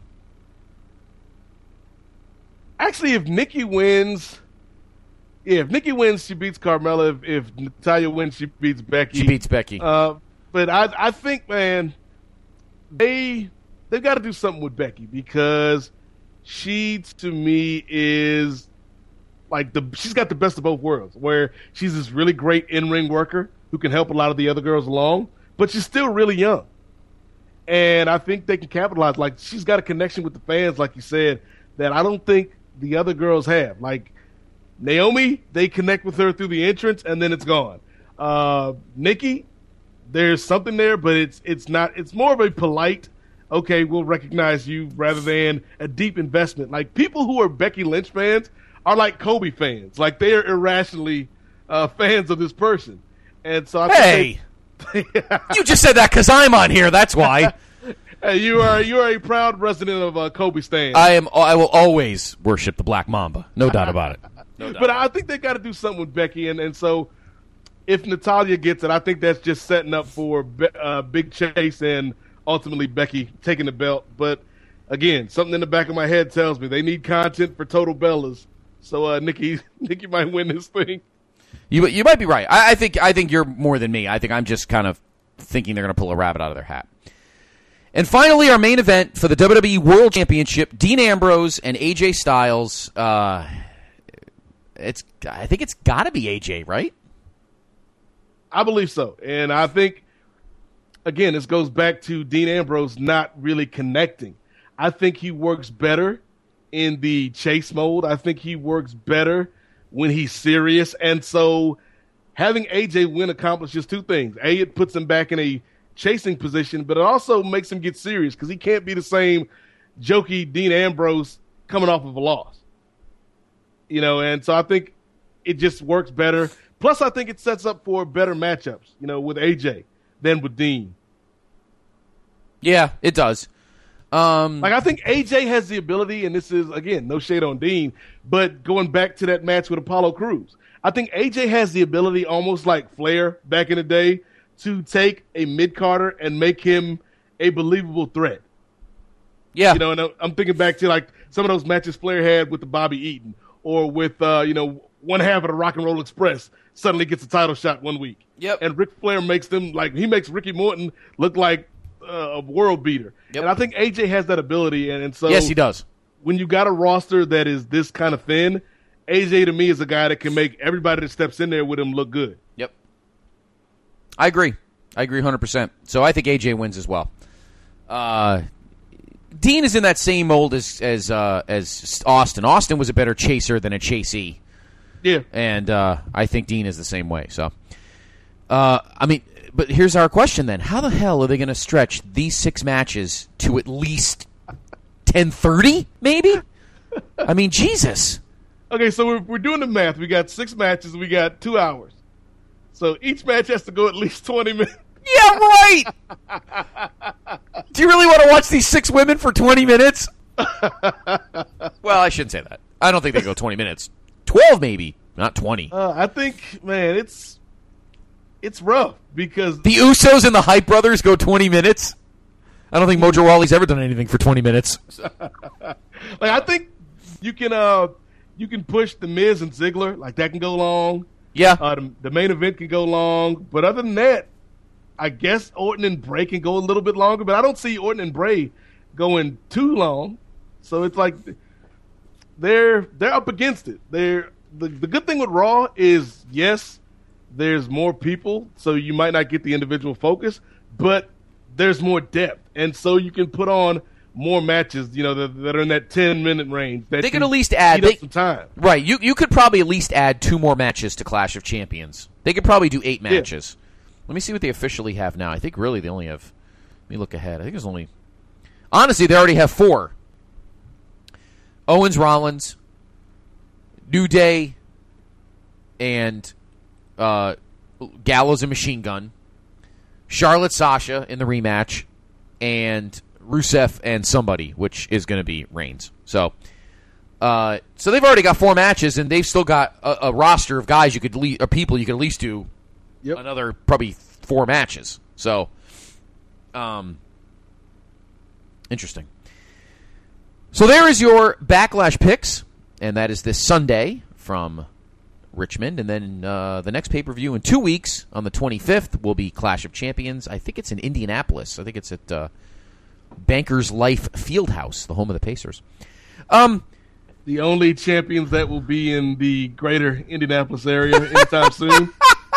Actually, if Nikki wins, she beats Carmella. If Natalya wins, she beats Becky. She beats Becky. But I think, man, they've got to do something with Becky because she, to me, is like she's got the best of both worlds, where she's this really great in-ring worker who can help a lot of the other girls along, but she's still really young. And I think they can capitalize. Like, she's got a connection with the fans, like you said, that I don't think the other girls have. Like, Naomi, they connect with her through the entrance, and then it's gone. Nikki, there's something there, but it's not. It's more of a polite, okay, we'll recognize you, rather than a deep investment. Like, people who are Becky Lynch fans are like Kobe fans. Like, they are irrationally fans of this person. And so I think you just said that because I'm on here. That's why. You are a proud resident of Kobe stan. I will always worship the Black Mamba. No doubt about it. But I think they got to do something with Becky, and so if Natalya gets it, I think that's just setting up for Big Chase and ultimately Becky taking the belt. But again, something in the back of my head tells me they need content for Total Bellas. So Nikki might win this thing. You might be right. I think you're more than me. I think I'm just kind of thinking they're going to pull a rabbit out of their hat. And finally, our main event for the WWE World Championship: Dean Ambrose and AJ Styles. I think it's got to be AJ, right? I believe so, and I think again this goes back to Dean Ambrose not really connecting. I think he works better in the chase mode. I think he works better when he's serious. And so having AJ win accomplishes two things. A, it puts him back in a chasing position, but it also makes him get serious because he can't be the same jokey Dean Ambrose coming off of a loss. And so I think it just works better. Plus, I think it sets up for better matchups, with AJ than with Dean. Yeah, it does. I think AJ has the ability, and this is, again, no shade on Dean, but going back to that match with Apollo Crews, I think AJ has the ability, almost like Flair back in the day, to take a mid-carder and make him a believable threat. Yeah. And I'm thinking back to, like, some of those matches Flair had with the Bobby Eaton or with, one half of the Rock and Roll Express suddenly gets a title shot one week. Yep. And Ric Flair makes Ricky Morton look like a world beater. Yep. And I think AJ has that ability. And so yes, he does. When you got a roster that is this kind of thin, AJ to me is a guy that can make everybody that steps in there with him look good. Yep. I agree 100%. So I think AJ wins as well. Dean is in that same mold as Austin. Austin was a better chaser than a chasee. Yeah. And I think Dean is the same way. So, but here's our question then. How the hell are they going to stretch these 6 matches to at least 10:30, maybe? I mean, Jesus. Okay, so we're doing the math. We got 6 matches. We got 2 hours. So each match has to go at least 20 minutes. Yeah, right. Do you really want to watch these 6 women for 20 minutes? Well, I shouldn't say that. I don't think they go 20 minutes. 12 maybe, not 20. I think, man, it's rough because the Usos and the Hype Brothers go 20 minutes. I don't think Mojo Rawley's ever done anything for 20 minutes. I think you can push the Miz and Ziggler, like that can go long. Yeah. The main event can go long, but other than that, I guess Orton and Bray can go a little bit longer, but I don't see Orton and Bray going too long. So it's like they're up against it. the good thing with Raw is, yes, there's more people, so you might not get the individual focus, but there's more depth, and so you can put on more matches, that are in that 10-minute range. They could at least add some time. Right, you could probably at least add 2 more matches to Clash of Champions. They could probably do 8 matches. Yeah. Let me see what they officially have now. I think really they only have. Let me look ahead. I think there's only. Honestly, they already have 4. Owens, Rollins, New Day, and Gallows and Machine Gun, Charlotte, Sasha in the rematch, and Rusev and somebody, which is going to be Reigns. So they've already got 4 matches, and they've still got a roster of guys or people you could at least do another probably 4 matches. So, interesting. So there is your Backlash picks, and that is this Sunday from Richmond, and then the next pay-per-view in 2 weeks on the 25th will be Clash of Champions. I think it's in Indianapolis. I think it's at Bankers Life Fieldhouse, the home of the Pacers. The only champions that will be in the greater Indianapolis area anytime soon.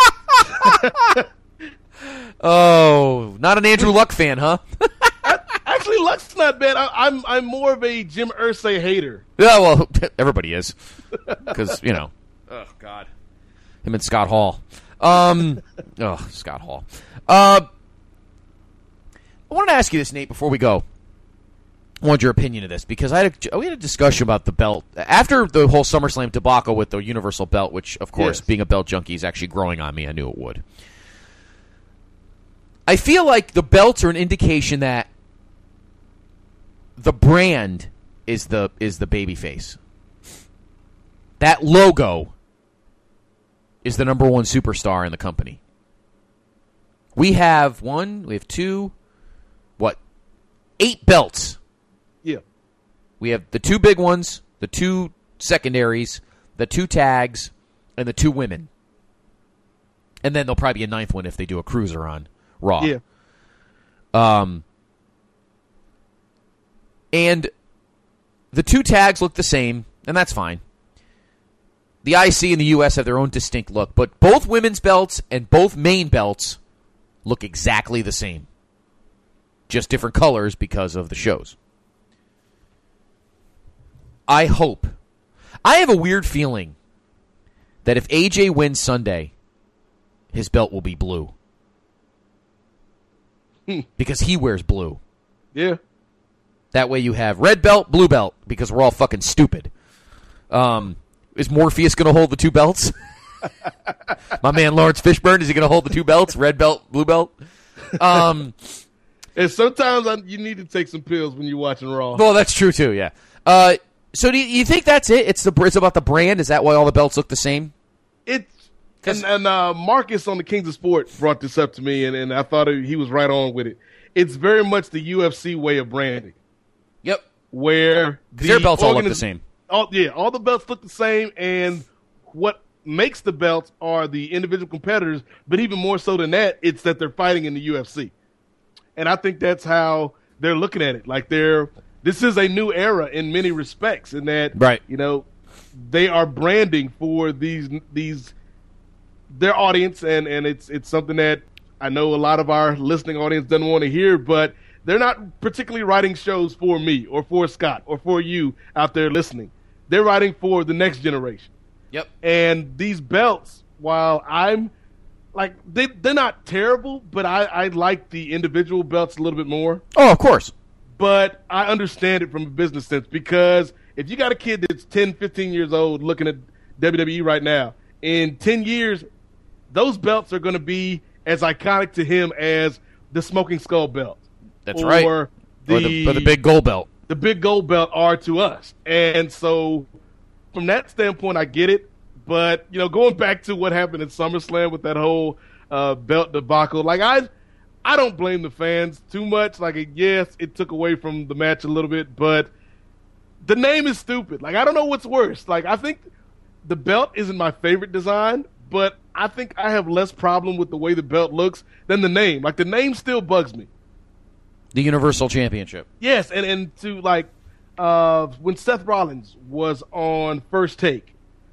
Oh, not an Andrew Luck fan, huh? Actually, Luck's not bad. I'm more of a Jim Irsay hater. Yeah, well, everybody is, because oh God, him and Scott Hall. Scott Hall. I wanted to ask you this, Nate, before we go. I wanted your opinion of this, because we had a discussion about the belt after the whole SummerSlam debacle with the Universal belt, which, of course, being a belt junkie, is actually growing on me. I knew it would. I feel like the belts are an indication that the brand is the babyface. That logo is the number 1 superstar in the company. We have 2, 8 belts. Yeah. We have the 2 big ones, the 2 secondaries, the 2 tags, and the 2 women. And then there'll probably be a 9th one if they do a cruiser on Raw. Yeah. And the 2 tags look the same, and that's fine. The IC and the US have their own distinct look, but both women's belts and both main belts look exactly the same. Just different colors because of the shows. I have a weird feeling that if AJ wins Sunday, his belt will be blue. Because he wears blue. Yeah. That way you have red belt, blue belt, because we're all fucking stupid. Is Morpheus going to hold the 2 belts? My man Lawrence Fishburne, is he going to hold the 2 belts? Red belt, blue belt? And sometimes you need to take some pills when you're watching Raw. Well, that's true too, yeah. So do you think that's it? It's about the brand? Is that why all the belts look the same? And Marcus on the Kings of Sport brought this up to me, and I thought he was right on with it. It's very much the UFC way of branding. Yep. Where their belts all look the same. All the belts look the same, and what makes the belts are the individual competitors, but even more so than that, it's that they're fighting in the UFC. And I think that's how they're looking at it. Like this is a new era in many respects, in that right. They are branding for their audience, and it's something that I know a lot of our listening audience doesn't want to hear, but they're not particularly writing shows for me or for Scott or for you out there listening. They're writing for the next generation. Yep. And these belts, while I'm like, they're not terrible, but I like the individual belts a little bit more. Oh, of course. But I understand it from a business sense, because if you got a kid that's 10, 15 years old looking at WWE right now, in 10 years, those belts are going to be as iconic to him as the Smoking Skull belt. That's right. Or the big gold belt. The big gold belt are to us. And so from that standpoint, I get it. But, going back to what happened at SummerSlam with that whole belt debacle, like I don't blame the fans too much. Like, yes, it took away from the match a little bit, but the name is stupid. Like, I don't know what's worse. Like, I think the belt isn't my favorite design, but I think I have less problem with the way the belt looks than the name. Like, the name still bugs me. The Universal Championship. Yes, and to when Seth Rollins was on First Take,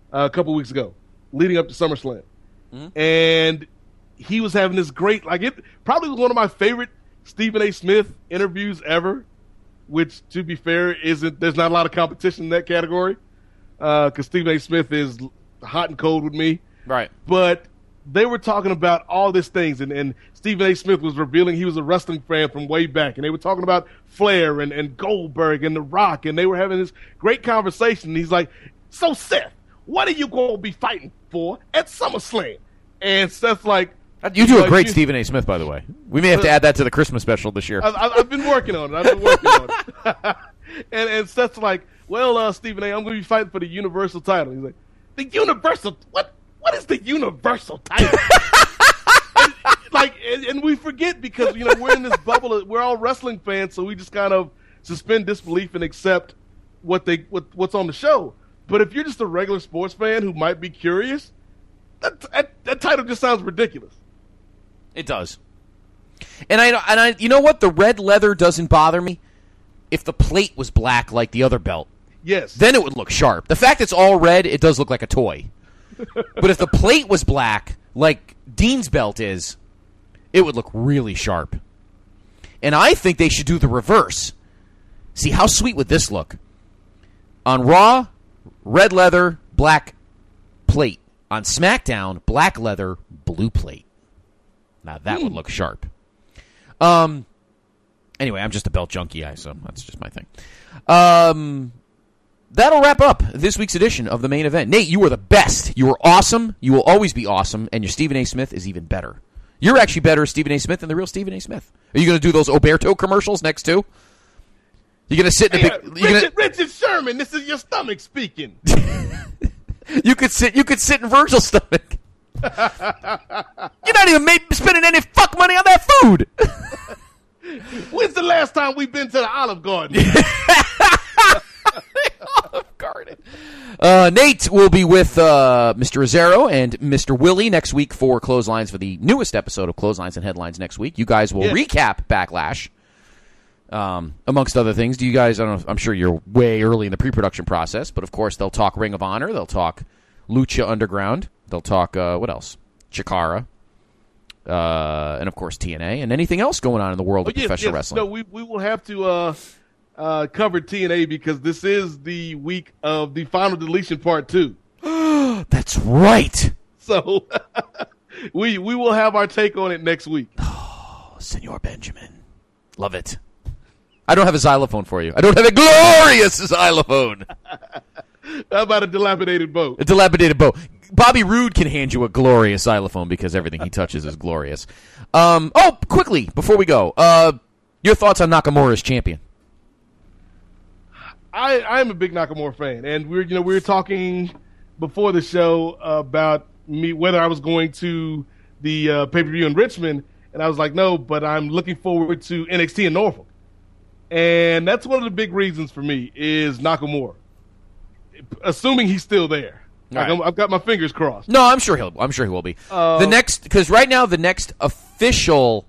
a couple weeks ago, leading up to SummerSlam. And he was having this great, it probably was one of my favorite Stephen A. Smith interviews ever, which, to be fair, there's not a lot of competition in that category, because Stephen A. Smith is hot and cold with me. Right. But they were talking about all these things, and Stephen A. Smith was revealing he was a wrestling fan from way back, and they were talking about Flair and Goldberg and The Rock, and they were having this great conversation. And he's like, so Seth, what are you going to be fighting for at SummerSlam? And Seth's like, you do a great Stephen A. Smith, by the way. We may have to add that to the Christmas special this year. I've been working on it. And Seth's like, well, Stephen A., I'm going to be fighting for the Universal title. He's like, the Universal? What is the Universal title? and we forget because, we're in this bubble. We're all wrestling fans, so we just kind of suspend disbelief and accept what's on the show. But if you're just a regular sports fan who might be curious, that title just sounds ridiculous. It does. And I you know what? The red leather doesn't bother me. If the plate was black like the other belt, yes, then it would look sharp. The fact it's all red, it does look like a toy. But if the plate was black like Dean's belt is, it would look really sharp. And I think they should do the reverse. See, how sweet would this look? On Raw, red leather, black plate. On SmackDown, black leather, blue plate. Now, that would look sharp. Anyway, I'm just a belt junkie, so that's just my thing. That'll wrap up this week's edition of the main event. Nate, you are the best. You are awesome. You will always be awesome. And your Stephen A. Smith is even better. You're actually better as Stephen A. Smith than the real Stephen A. Smith. Are you going to do those Oberto commercials next, too? You're going to sit in a big... Richard Sherman, this is your stomach speaking. You could sit in Virgil's stomach. You're not even spending any fuck money on that food. When's the last time we've been to the Olive Garden? Olive Garden. Nate will be with Mr. Rizzero and Mr. Willie next week for Clotheslines for the newest episode of Clotheslines and Headlines next week. You guys will recap Backlash, amongst other things. Do you guys? I don't know. I'm sure you're way early in the pre-production process, but of course they'll talk Ring of Honor. They'll talk Lucha Underground. They'll talk what else? Chikara. And of course TNA and anything else going on in the world of professional wrestling. No, we will have to cover TNA because this is the week of the Final Deletion Part 2. That's right. So we will have our take on it next week. Oh, Senor Benjamin. Love it. I don't have a xylophone for you. I don't have a glorious xylophone. How about a dilapidated boat? A dilapidated boat. Bobby Roode can hand you a glorious xylophone because everything he touches is glorious. Quickly, before we go, your thoughts on Nakamura as champion? I'm a big Nakamura fan, and we were talking before the show about whether I was going to the pay-per-view in Richmond, and I was like, no, but I'm looking forward to NXT in Norfolk. And that's one of the big reasons for me is Nakamura, assuming he's still there. Right. I've got my fingers crossed. No, I'm sure he will be. Because right now the next official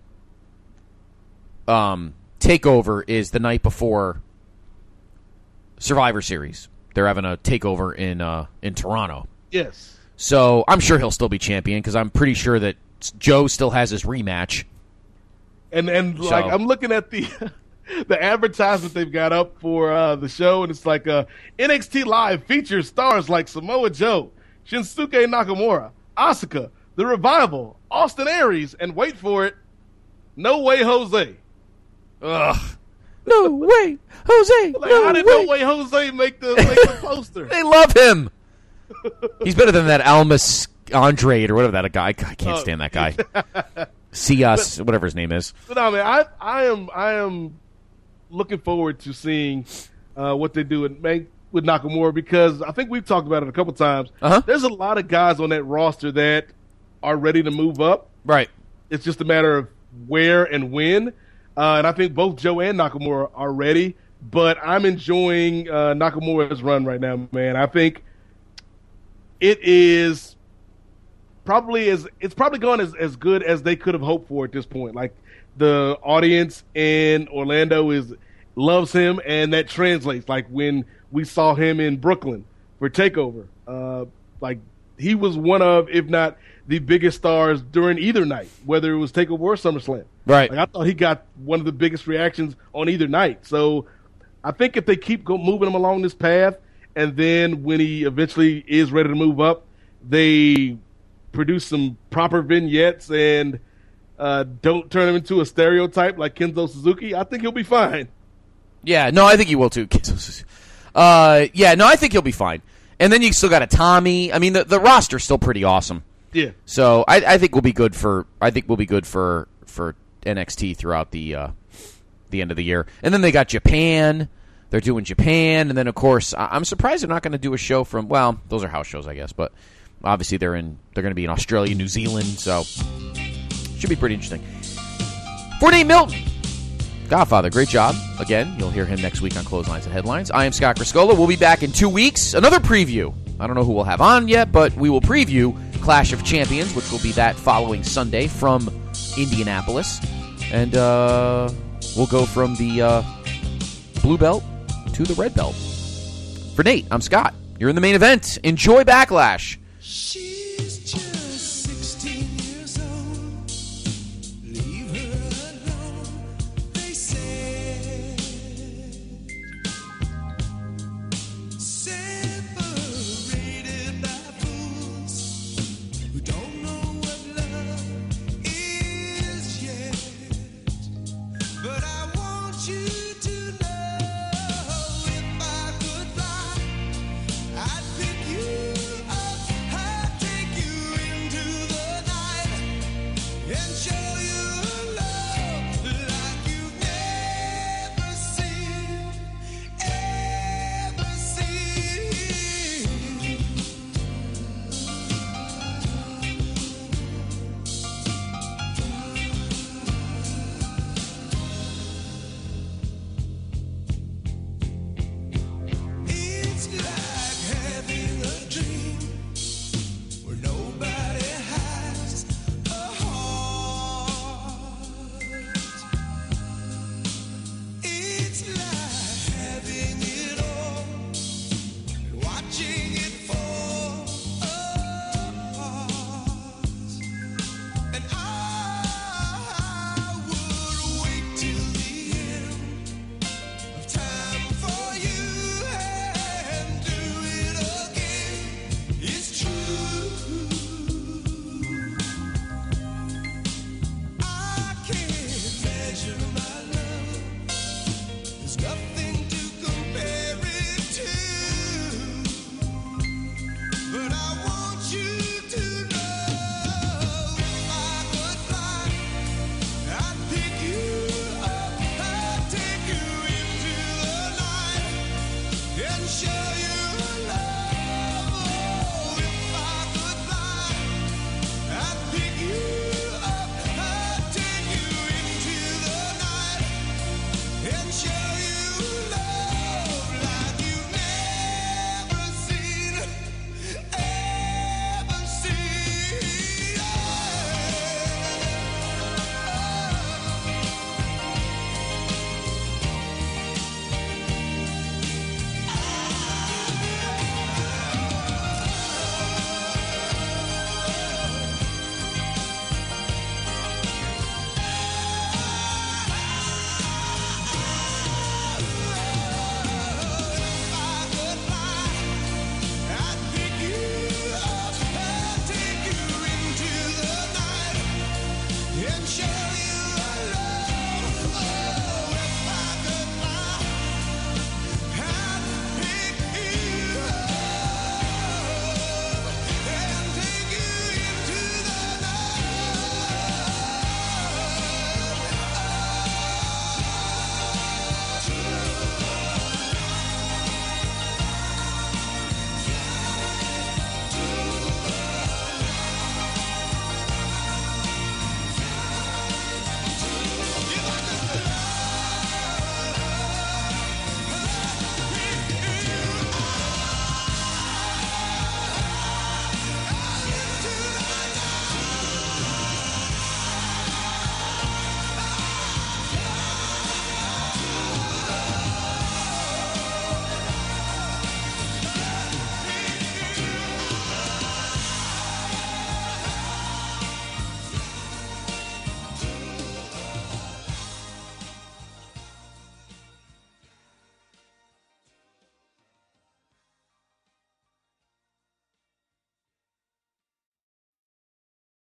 takeover is the night before Survivor Series. They're having a takeover in Toronto. Yes. So I'm sure he'll still be champion because I'm pretty sure that Joe still has his rematch. And I'm looking at the advertisement they've got up for the show, and it's like NXT Live features stars like Samoa Joe, Shinsuke Nakamura, Asuka, The Revival, Austin Aries, and wait for it, No Way Jose. Ugh. No way, Jose. How did No Way Jose make the poster? They love him. He's better than that Almas Andrade or whatever that guy. I can't stand that guy. Cias, whatever his name is. But no, man, I am looking forward to seeing what they do with Nakamura because I think we've talked about it a couple times. Uh-huh. There's a lot of guys on that roster that are ready to move up. Right. It's just a matter of where and when. And I think both Joe and Nakamura are ready. But I'm enjoying Nakamura's run right now, man. I think it is probably gone as good as they could have hoped for at this point. Like the audience in Orlando loves him, and that translates. Like when we saw him in Brooklyn for TakeOver, Like, he was one of, if not the biggest stars during either night, whether it was TakeOver or SummerSlam. Right. Like, I thought he got one of the biggest reactions on either night. So I think if they keep moving him along this path, and then when he eventually is ready to move up, they produce some proper vignettes and don't turn him into a stereotype like Kenzo Suzuki, I think he'll be fine. Yeah, no, I think he will too. Yeah, no, I think he'll be fine. And then you still got a Tommy. I mean, the roster's still pretty awesome. Yeah. So I think we'll be good for NXT throughout the end of the year. And then they got Japan. They're doing Japan, and then of course I'm surprised they're not going to do a show from. Well, those are house shows, I guess, but obviously they're going to be in Australia, New Zealand, so should be pretty interesting. For Nate Milton, Godfather, great job. Again, you'll hear him next week on Clotheslines and Headlines. I am Scott Criscola. We'll be back in 2 weeks. Another preview. I don't know who we'll have on yet, but we will preview Clash of Champions, which will be that following Sunday from Indianapolis. And we'll go from the blue belt to the red belt. For Nate, I'm Scott. You're in the main event. Enjoy Backlash.